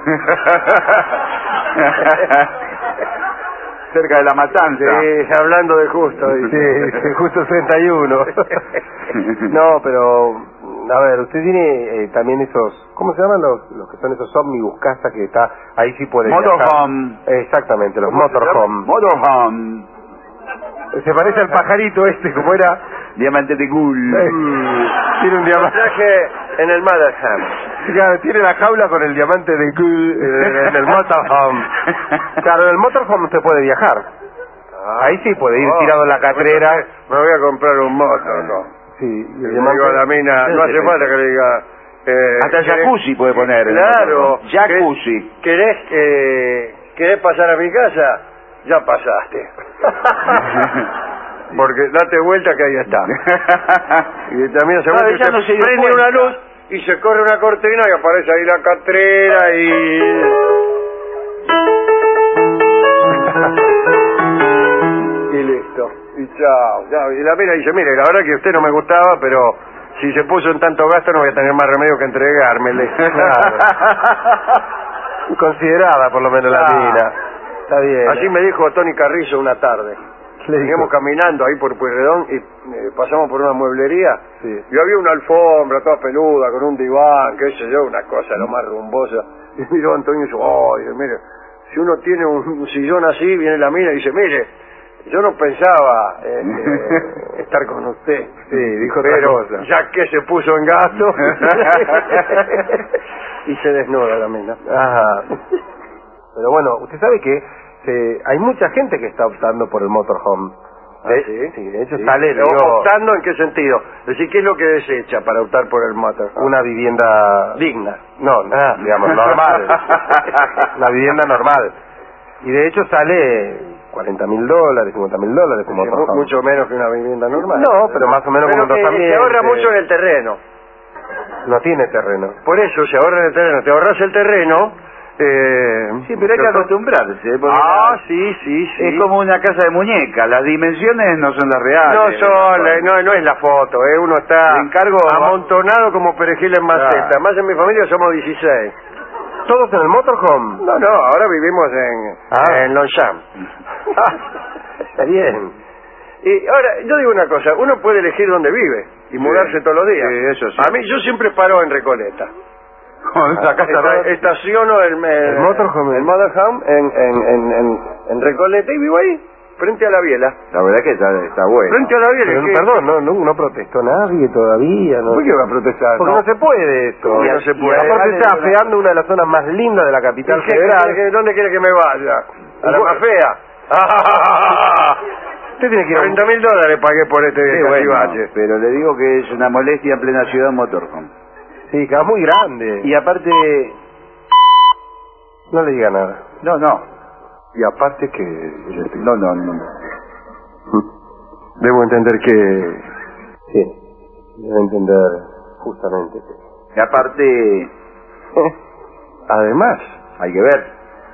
Cerca de la matanza. Sí, hablando de justo. dice. Sí, sí, justo el treinta y uno. No, pero, a ver, usted tiene eh, también esos, ¿cómo se llaman los, los que son esos ómnibus casa que está, ahí sí puede Motorhome. viajar? Exactamente, los ¿Cómo se motorhome. Motorhome. Se parece al pajarito este, como era. Diamante de Gul. Mm, tiene un Lo diamante. traje en el Motherham. Claro, tiene la jaula con el diamante de Gul en el motorhome. Claro, en el motorhome usted puede viajar. Ahí sí puede ir Oh, tirado en la catrera. Me voy a comprar un motor, ¿no? Sí, y Y el le digo a la mina, no hace falta que le diga... Eh, Hasta ¿querés- jacuzzi puede poner. en el Claro. motorhome. Jacuzzi. ¿Querés, eh, ¿Querés pasar a mi casa? Ya pasaste. Porque date vuelta que ahí está. Y también se Ah, vuelve, ella no se dio prende cuenta. una luz y se corre una cortina y aparece ahí la catrera y... y listo. Y chao. chao. Y la mina dice, mire, la verdad que usted no me gustaba, pero si se puso en tanto gasto no voy a tener más remedio que entregármele. Claro. Considerada por lo menos la Claro. mina. Está bien. Así me dijo Tony Carrizo una tarde. Le dijo. Veníamos caminando ahí por Pueyrredón y eh, pasamos por una mueblería Sí. y había una alfombra toda peluda con un diván, qué sé yo, una cosa lo más rumbosa. Y miró Antonio y dijo, oye, mire, si uno tiene un, un sillón así, viene la mina y dice, mire, yo no pensaba eh, eh, estar con usted. Sí, dijo otra pero cosa. ya que se puso en gasto y se desnuda la mina. Ajá. Pero bueno, usted sabe que se, hay mucha gente que está optando por el motorhome. ¿Ah, De- sí? sí, de hecho Sí. sale, Pero, digo, ¿optando en qué sentido? Es decir, ¿qué es lo que desecha para optar por el motorhome? una vivienda Digna. No, no, digamos, normal. Una vivienda normal. Y de hecho sale cuarenta mil dólares, cincuenta mil dólares como Sí, motorhome. mu- mucho menos que una vivienda normal. No, pero más o menos Pero como un que dos se ahorra mucho en el terreno. No tiene terreno. Por eso se ahorra en el terreno. Te ahorras el terreno. Eh, Sí, pero hay que acostumbrarse. ¿eh? Porque Ah, sí, sí, sí. es como una casa de muñeca. Las dimensiones no son las reales. No son, la- no, no es la foto, eh. Uno está Le encargo- amontonado como perejil en maceta. Claro. Más en mi familia somos dieciséis. ¿Todos en el motorhome? No, no, ahora vivimos en, Ah. en Longchamp. Está bien. Y ahora, yo digo una cosa, uno puede elegir dónde vive. y mudarse Sí. todos los días. Sí, eso sí. A mí yo siempre paro en Recoleta. Sacaste Esta- a- estaciono el, el, El motorhome. el motorhome en, en, en, en, en Recoleta y vivo ahí, frente a la biela. La verdad que está, está bueno. Frente a la biela. Pero, ¿qué? perdón, no, no, no protestó nadie todavía. No, ¿Por qué va a protestar? porque no, se puede esto. ¿Cómo que no se puede? Aparte Además está es una- afeando una de las zonas más lindas de la capital ¿Y qué federal. quiere que- ¿Dónde quiere que me vaya? ¿A la Y más bueno. fea? Usted tiene que ir a un- cuarenta mil dólares pagué por este Sí, bueno, cachivache. pero le digo que es una molestia en plena ciudad motorhome. Sí, que es muy grande. Y aparte, No le diga nada. no, no, Y aparte que... no, no, no. Debo entender que... Sí, debo entender justamente que... Y aparte, Además, hay que ver.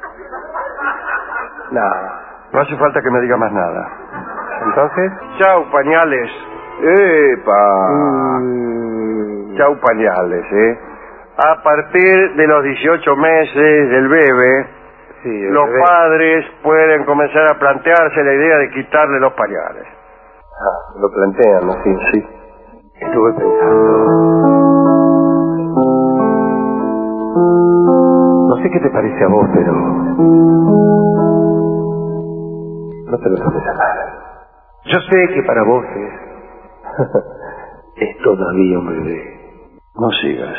nada. No hace falta que me diga más nada. Entonces... Chau, pañales. ¡Epa! Mm, Chau, pañales, ¿eh? A partir de los dieciocho meses del bebé, sí, el los bebé- padres pueden comenzar a plantearse la idea de quitarle los pañales. Ah, lo plantean, ¿no? Sí, sí. Estuve pensando. No sé qué te parece a vos, pero... No te lo tomes a mal. Yo sé que para vos es... es todavía un bebé. No sigas.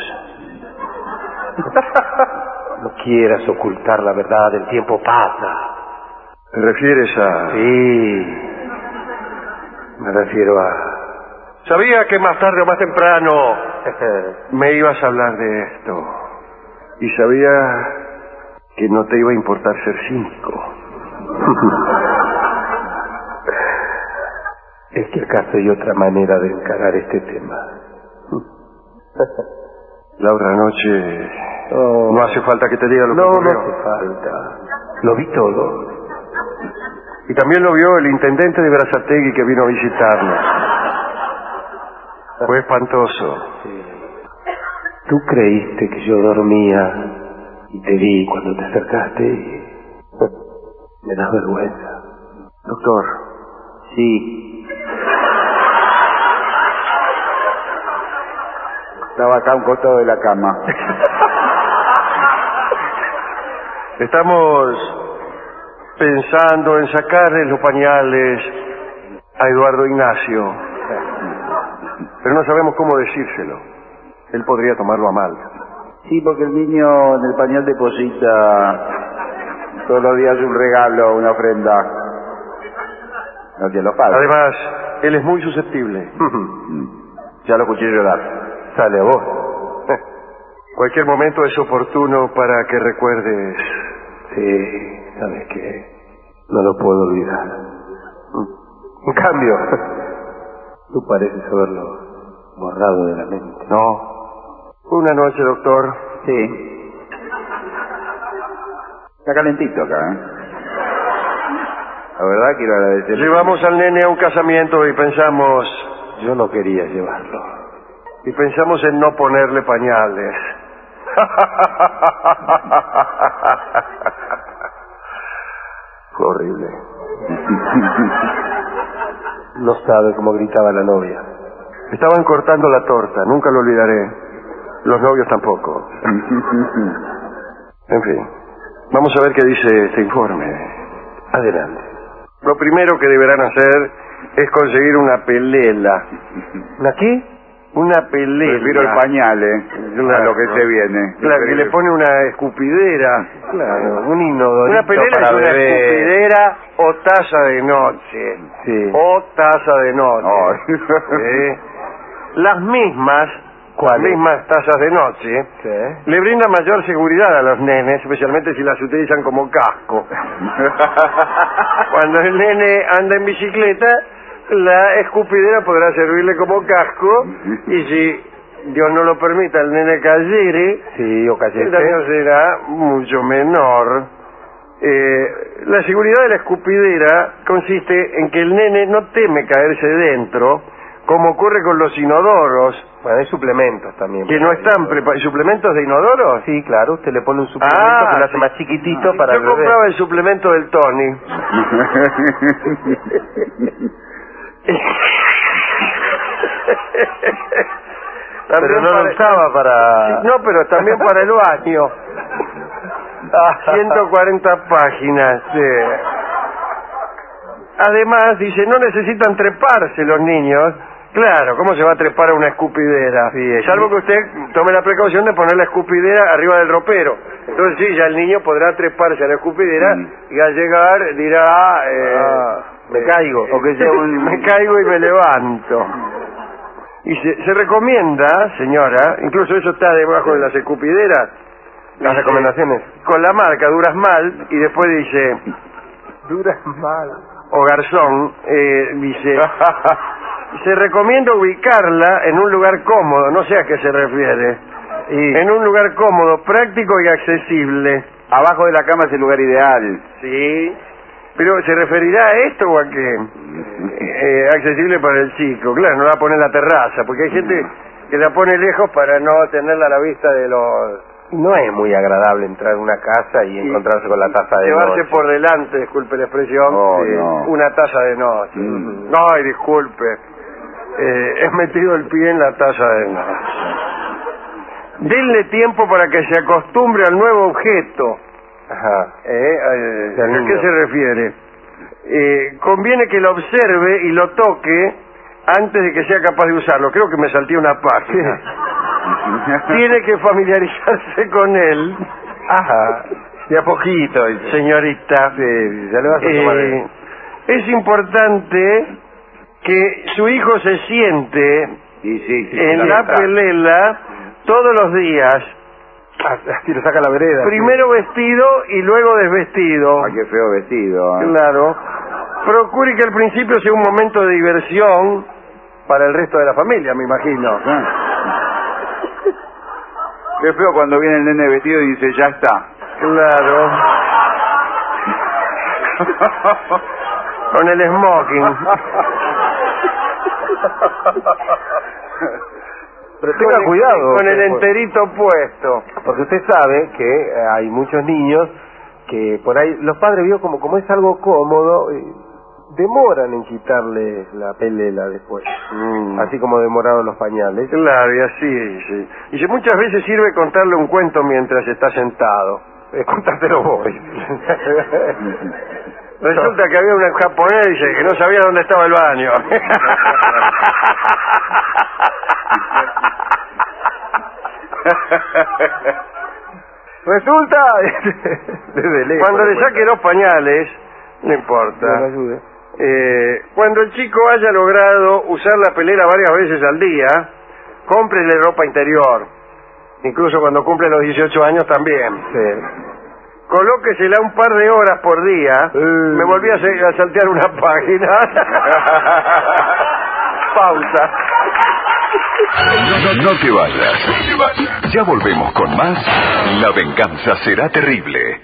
No quieras ocultar la verdad, el tiempo pasa. ¿Te refieres a...? Sí. Me refiero a... Sabía que más tarde o más temprano me ibas a hablar de esto. Y sabía que no te iba a importar ser cínico. ¿Es que acaso hay otra manera de encarar este tema? La otra noche... Oh. No hace falta que te diga lo que No, no ocurrió. hace falta. Lo vi todo. Y también lo vio el intendente de Berazategui que vino a visitarnos. Fue espantoso. Tú creíste que yo dormía y te vi cuando te acercaste y... me das vergüenza. Doctor, Sí. Estaba acá a un costado de la cama. estamos pensando en sacarle los pañales a Eduardo Ignacio. Pero no sabemos cómo decírselo. Él podría tomarlo a mal. Sí, porque el niño en el pañal deposita todos los días un regalo, una ofrenda. Hacia los padres. Además, él es muy susceptible. Ya lo escuché llorar. Sale a vos. Cualquier momento es oportuno para que recuerdes. Sí, ¿sabes qué? No lo puedo olvidar. En cambio, tú pareces haberlo borrado de la mente. No. Una noche, doctor. Sí. Está calentito acá, ¿eh? La verdad quiero agradecer. Llevamos al nene a un casamiento y pensamos... Yo no quería llevarlo. Y pensamos en no ponerle pañales. Fue horrible. No sabe cómo gritaba la novia. Estaban cortando la torta, nunca lo olvidaré. Los novios tampoco. En fin, vamos a ver qué dice este informe. Adelante. Lo primero que deberán hacer es conseguir una pelela. ¿Una qué? Una pelela. Prefiero el pañal, ¿eh? Claro. A lo que se viene. Claro, que le pone una escupidera. Claro, un inodorito Una pelela para es una bebé. escupidera o taza de noche. Sí. O taza de noche. Oh. ¿Sí? Las mismas, las ¿Cuáles? mismas tazas de noche, Sí. le brindan mayor seguridad a los nenes, especialmente si las utilizan como casco. Cuando el nene anda en bicicleta, la escupidera podrá servirle como casco, y si Dios no lo permita, el nene cayere, Sí, o el callete. daño será mucho menor. Eh, la seguridad de la escupidera consiste en que el nene no teme caerse dentro, como ocurre con los inodoros, Bueno, hay suplementos también. que no están preparados. ¿Suplementos de inodoros? Sí, claro, usted le pone un suplemento Ah, que lo hace sí. más chiquitito para Yo el bebé. compraba el suplemento del Tony. Pero no lo usaba para... No, pero también para el baño. ciento cuarenta páginas. Eh. Además, dice, no necesitan treparse los niños. Claro, ¿cómo se va a trepar a una escupidera? Sí, salvo que usted tome la precaución de poner la escupidera arriba del ropero. Entonces sí, ya el niño podrá treparse a la escupidera mm. y al llegar dirá... Eh, ah, me eh, caigo. O que sea un... me caigo y me levanto. Y se, se recomienda, señora, incluso eso está debajo de las escupideras, las recomendaciones, con la marca Durasmal, y después dice Durasmal o Garzón, eh, dice se recomienda ubicarla en un lugar cómodo, no sé a qué se refiere, y en un lugar cómodo, práctico y accesible. Abajo de la cama es el lugar ideal. Sí, pero ¿se referirá a esto o a qué? Eh, accesible para el chico, claro, no la pone en la terraza, porque hay gente que la pone lejos para no tenerla a la vista de los... No es muy agradable entrar en una casa y, y encontrarse con la taza de llevarse noche. por delante, disculpe la expresión, oh, eh, no. una taza de noche. Mm. No, ay, disculpe, eh, he metido el pie en la taza de noche. Denle tiempo para que se acostumbre al nuevo objeto. Ajá. Eh, eh, ¿A qué se refiere? Eh, conviene que lo observe y lo toque antes de que sea capaz de usarlo. Creo que me salté una página. Tiene que familiarizarse con él. Ajá. De a poquito, señorita. Sí, ya le vas a tomar eh, es importante que su hijo se siente sí, sí, sí, en la pelela todos los días. Así lo saca la vereda. Primero sí. vestido y luego desvestido. Ah, qué feo vestido. ¿eh? Claro. Procure que al principio sea un momento de diversión para el resto de la familia, me imagino. Ah. Qué feo cuando viene el nene vestido y dice, ya está. Claro. Con el smoking. Pero tenga con cuidado. Con el enterito puesto. Porque usted sabe que hay muchos niños que por ahí, los padres vio como como es algo cómodo, eh, demoran en quitarle la pelela después. Mm. Así como demoraron los pañales. Claro, y así, sí. Y si muchas veces sirve contarle un cuento mientras está sentado. Eh, contátelo vos. Resulta que había un japonés, dice, que no sabía dónde estaba el baño. Resulta cuando le saque los pañales, no importa, no eh, cuando el chico haya logrado usar la pelera varias veces al día, cómprele ropa interior, incluso cuando cumple los dieciocho años también. Sí. Colóquesela un par de horas por día. Uh. Me volví a, a saltear una página. Pausa. No, no, no te vayas, no te vayas. Ya volvemos con más. La venganza será terrible.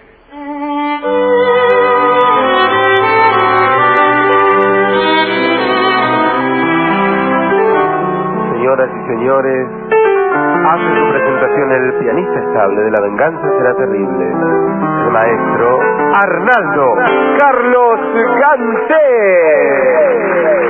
Señoras y señores, hace su presentación el pianista estable de La venganza será terrible, el maestro Arnaldo Carlos Gante.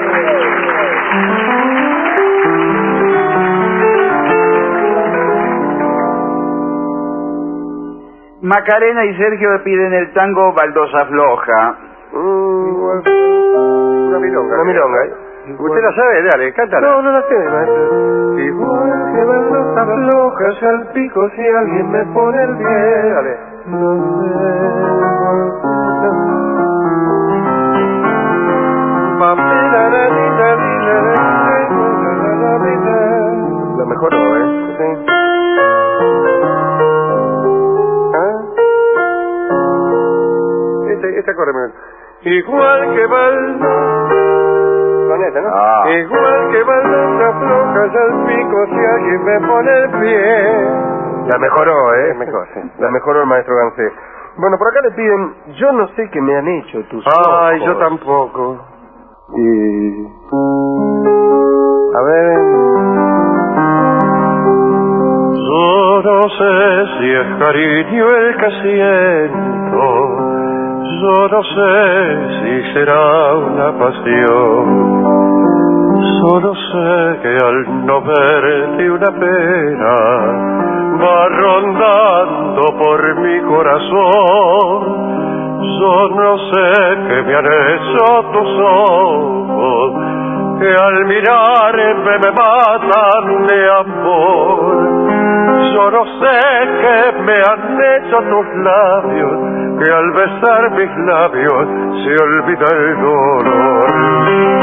Macarena y Sergio piden el tango Baldosa Floja. Mm, una milonga. Una milonga, ¿eh? ¿Usted la sabe? Dale, cántala. No, no la sé, maestro. Igual que baldosa floja, salpico si alguien me pone el pie. Dale. La mejoró, ¿eh? Sí. Esta corre mejor. Igual que baldosa. Con esta, ¿no? Ah. Igual que baldosa floja salpico si alguien me pone el pie. La mejoró, ¿eh? Mejor, sí. La mejoró el maestro Gansé. Bueno, por acá le piden, yo no sé qué me han hecho tus ojos. Ay, yo tampoco. Y... a ver... Yo no sé si es cariño el que siento. Yo no sé si será una pasión. Solo sé que al no verte una pena va rondando por mi corazón. Solo sé que me han hecho tus ojos, que al mirarme me matan de amor. Solo sé que me han hecho tus labios, que al besar mis labios se olvida el dolor.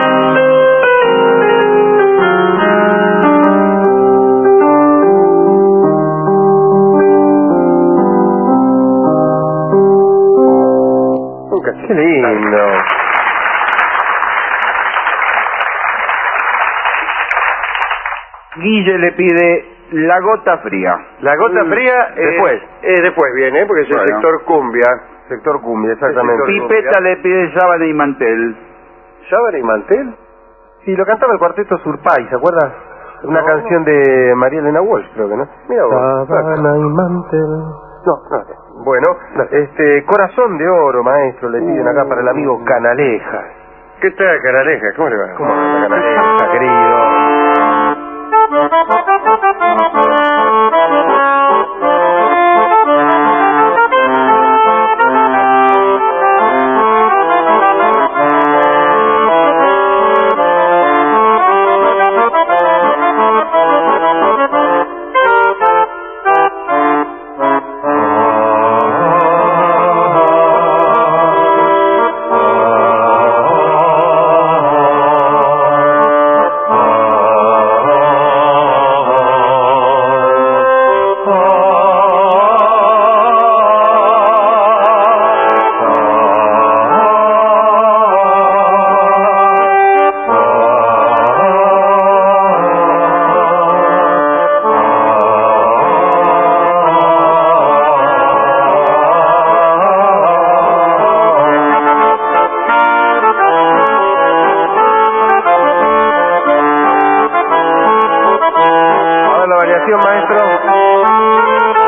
Qué lindo. Guille le pide La Gota Fría. La Gota Mm, Fría eh, después. eh, después viene, porque es el Bueno. sector cumbia. Sector cumbia, exactamente. El sector- Pipeta le pide Sábana y Mantel. ¿Sábana y Mantel? Sí, lo cantaba el cuarteto Surpay, ¿se acuerda? Una No. canción de María Elena Walsh, creo que, ¿no? Mira vos. Sabana y mantel. No, no. Bueno, este, Corazón de Oro, maestro, le piden acá para el amigo Canalejas. ¿Qué tal, Canaleja? ¿Cómo le va? ¿Cómo anda, Canalejas, querido? A ver la variación, maestro.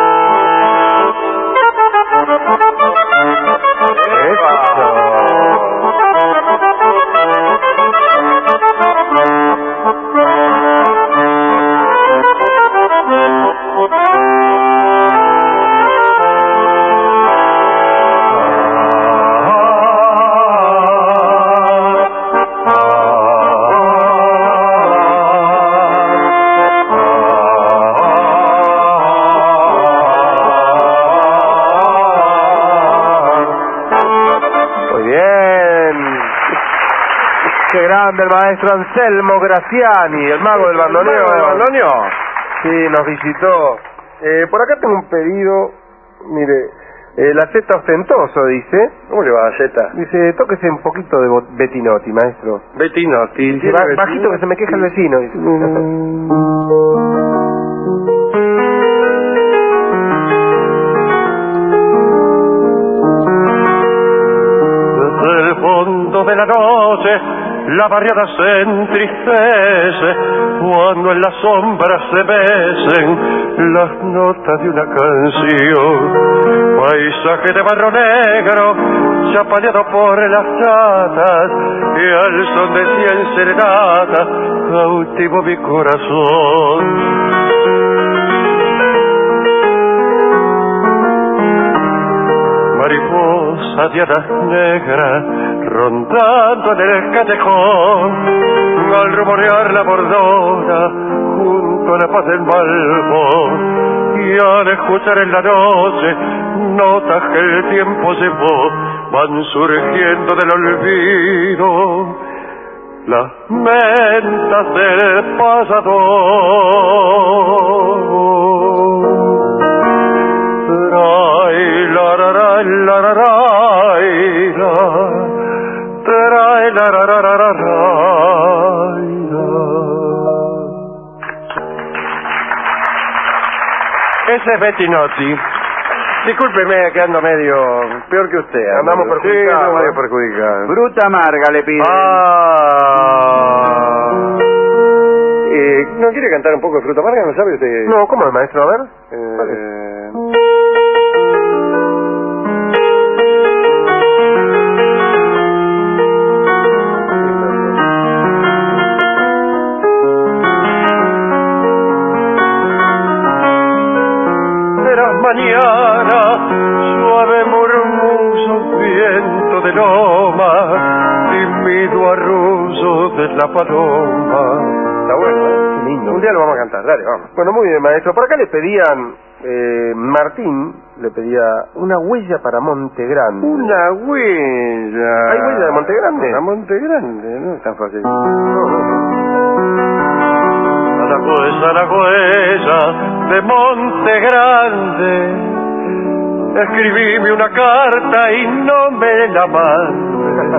Muy bien. Qué grande el maestro Anselmo Graciani, el mago del bandoneón. ¿El mago del bandoneón? Sí, nos visitó. Eh, por acá tengo un pedido, mire, eh, la Z ostentoso, dice. ¿Cómo le va, Zeta? Dice, tóquese un poquito de Bo- Bettinotti, maestro. Bettinotti. Dice, "Ba- bajito que se me queja el vecino. Dice. Desde el fondo de la noche la barriada se entristece cuando en las sombras se besen las notas de una canción. Paisaje de barro negro chapaneado por las chatas que al son de cien serenatas cautivo mi corazón. Mariposa de alas negras rondando en el callejón, al rumorear la bordona junto a la paz del balcón, y al escuchar en la noche notas que el tiempo llevó, van surgiendo del olvido las mentas del pasado. Trai la ra ra la ra ra la, trai la ra ra ra ra ra la. Ese es Bettinotti. Discúlpeme que ando medio peor que usted. Andamos Sí, perjudicados. ando medio perjudicado. Bruta Amarga le pide. Ah. Eh, ¿No quiere cantar un poco de Fruta Amarga? ¿No sabe usted? No, ¿cómo es, maestro? A ver. Eh, la paloma. Está bueno, ¿eh? Qué lindo. Un día lo vamos a cantar, dale, vamos. Bueno, muy bien, maestro. Por acá le pedían, eh, Martín le pedía una huella para Monte Grande. Una huella. ¿Hay huella de Monte Grande? Para Monte Grande, no es tan fácil. Zaragoza, la huella de Monte Grande. Escribíme una carta y no me la mandes.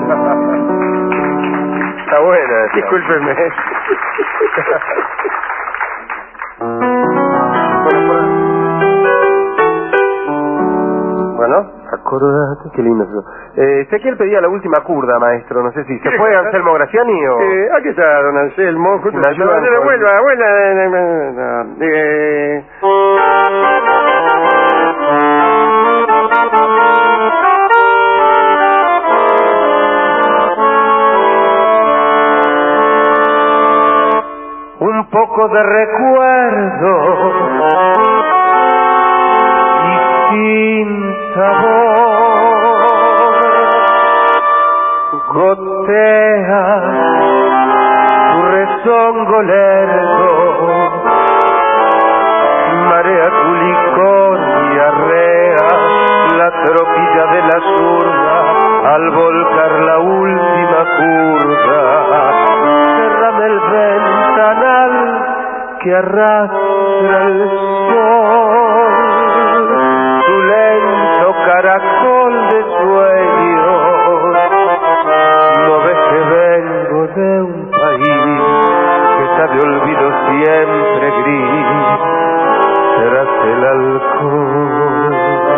Está buena esa. Discúlpeme. Bueno, acordate, qué lindo eso. Eh, Ezequiel pedía la última curda, maestro, no sé si se fue Anselmo Graciani o... Eh, aquí está don Anselmo. Me ayudan No, con- vuelva, vuelva. Eh... Un poco de recuerdo y sin sabor gotea tu rezongo lerdo, marea tu licor y arrea la tropilla de la zurda al volcar la última curva. Cerrame el ventanal que arrastra el sol, tu lento caracol de sueños. No ves que vengo de un país que está de olvido siempre gris tras el alcohol.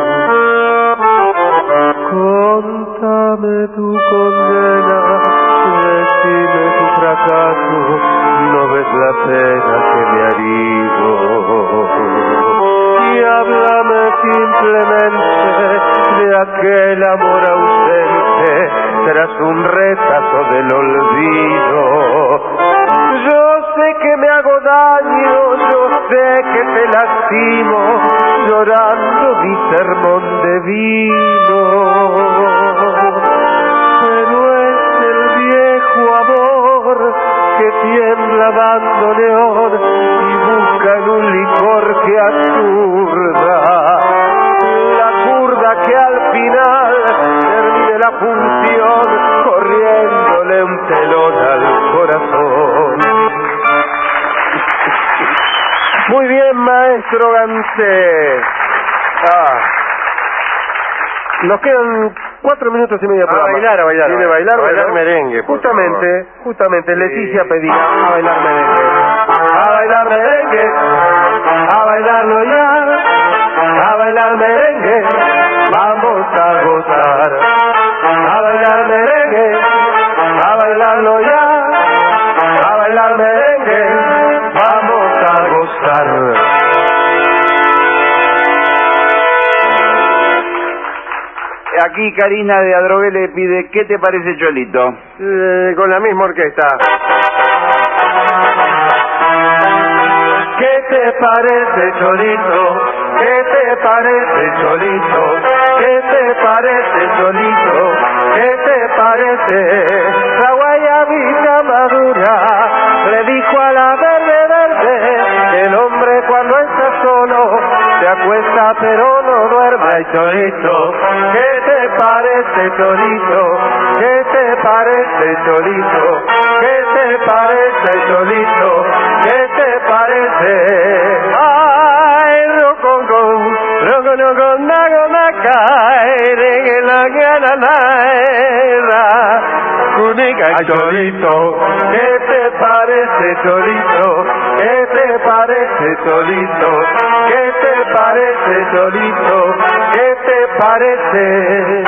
Contame tu condena, decime tu fracaso, no ves la pena que me ha herido. Y háblame simplemente de aquel amor ausente tras un retazo del olvido. Yo sé que me hago daño, yo sé que te lastimo, llorando mi sermón de vino. Pero es el viejo amor que tiembla dando león y busca en un licor que aturda. La curda que al final termine la función corriéndole un telón al corazón. Muy bien, maestro Gante. Ah. Nos quedan cuatro minutos y medio A para bailar, a bailar, ¿Quiere a bailar? bailar Bueno, merengue, por Justamente, justamente, Leticia Sí. pedía a bailar merengue. A bailar merengue, a bailarlo ya, a bailar merengue, vamos a gozar. A bailar merengue, a bailarlo ya, a bailar merengue, vamos a gozar. Aquí Karina de Adrogué le pide, ¿qué te parece, Cholito? Eh, con la misma orquesta. ¿Qué te parece, Cholito? ¿Qué te parece, Cholito? ¿Qué te parece, Cholito? ¿Qué te parece? La guayabita madura le dijo a la verde verde que el hombre cuando está solo se acuesta pero no duerme. Ay, Cholito, ¿qué te parece, Cholito? ¿Qué te parece, Cholito? ¿Qué te parece, Cholito? ¿Qué te parece? Ay, rocongo, rocongo, nago, nakai, regela, gana, naira, cunica, Cholito, ¿qué te parece, Cholito? ¿Qué te parece, Cholito? ¿Qué te parece, Cholito? ¿Qué te parece?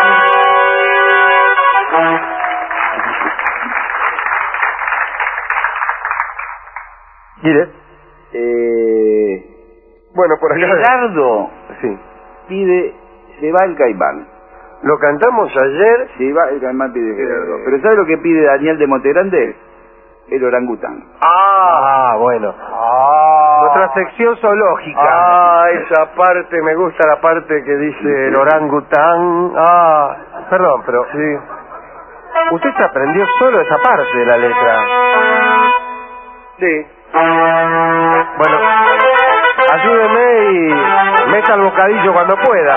Mire, Eh, bueno, por acá... Gerardo Sí. pide, se va el Caimán. Lo cantamos ayer. Se va el Caimán, pide Gerardo. Eh. Pero ¿sabe lo que pide Daniel de Montegrande? El orangután. Ah, bueno. Nuestra sección zoológica. Ah, esa parte, me gusta la parte que dice el orangután. Ah, perdón, pero... Sí. Usted se aprendió solo esa parte de la letra. Sí. Bueno, ayúdeme y meta el bocadillo cuando pueda.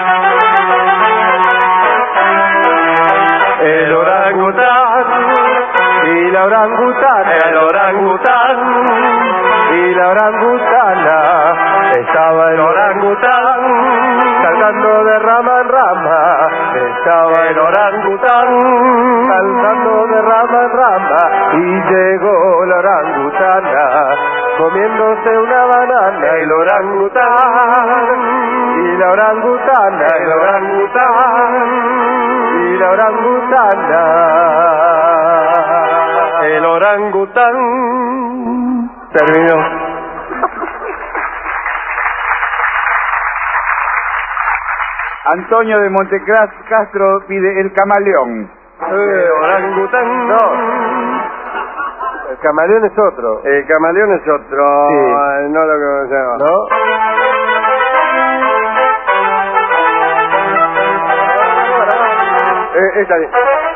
El orangután Y la orangutana, el orangután y la orangutana, estaba el orangután saltando de rama en rama, estaba el orangután saltando de rama en rama, y llegó la orangutana comiéndose una banana, el orangután y la orangutana, el orangután y la orangutana. el orangután Terminó. Antonio de Montecras Castro pide el camaleón. el orangután No. El camaleón es otro. el camaleón es otro. Sí. No lo conocemos. ¿No? Eh, esta bien.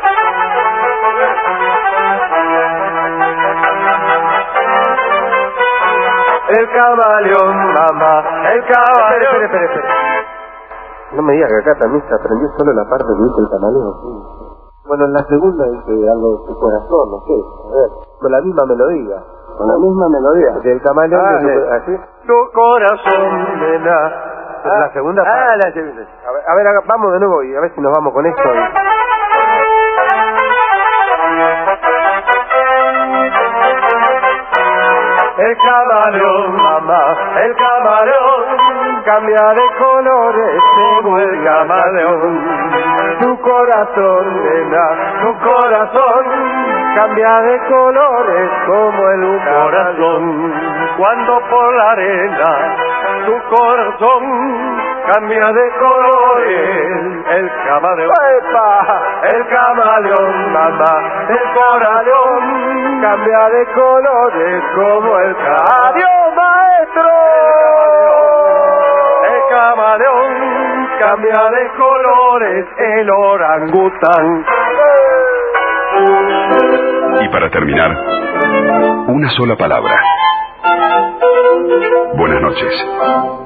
El camaleón, mamá. El camaleón. Espere, espere, espere. No me digas que acá también se aprendió solo la parte que dice el camaleón. Bueno, en la segunda dice algo de corazón, no sé. A ver, con la misma melodía. Con la misma melodía. Del camaleón. Ah, de sí. su- ¿así? Tu corazón, Nena. Ah, la segunda ah, parte. la segunda. A ver, a ver, haga- vamos de nuevo y a ver si nos vamos con esto. El camaleón, mamá, el camaleón cambia de colores como el camaleón. Tu corazón, nena, tu corazón cambia de colores como el Corazón, cuando por la arena tu corazón cambia de colores, el camaleón. ¡Epa! El camaleón, mamá, el camaleón cambia de colores como el camaleón. ¡Adiós, maestro! El camaleón cambia de colores, el orangután. Y para terminar, una sola palabra. Buenas noches.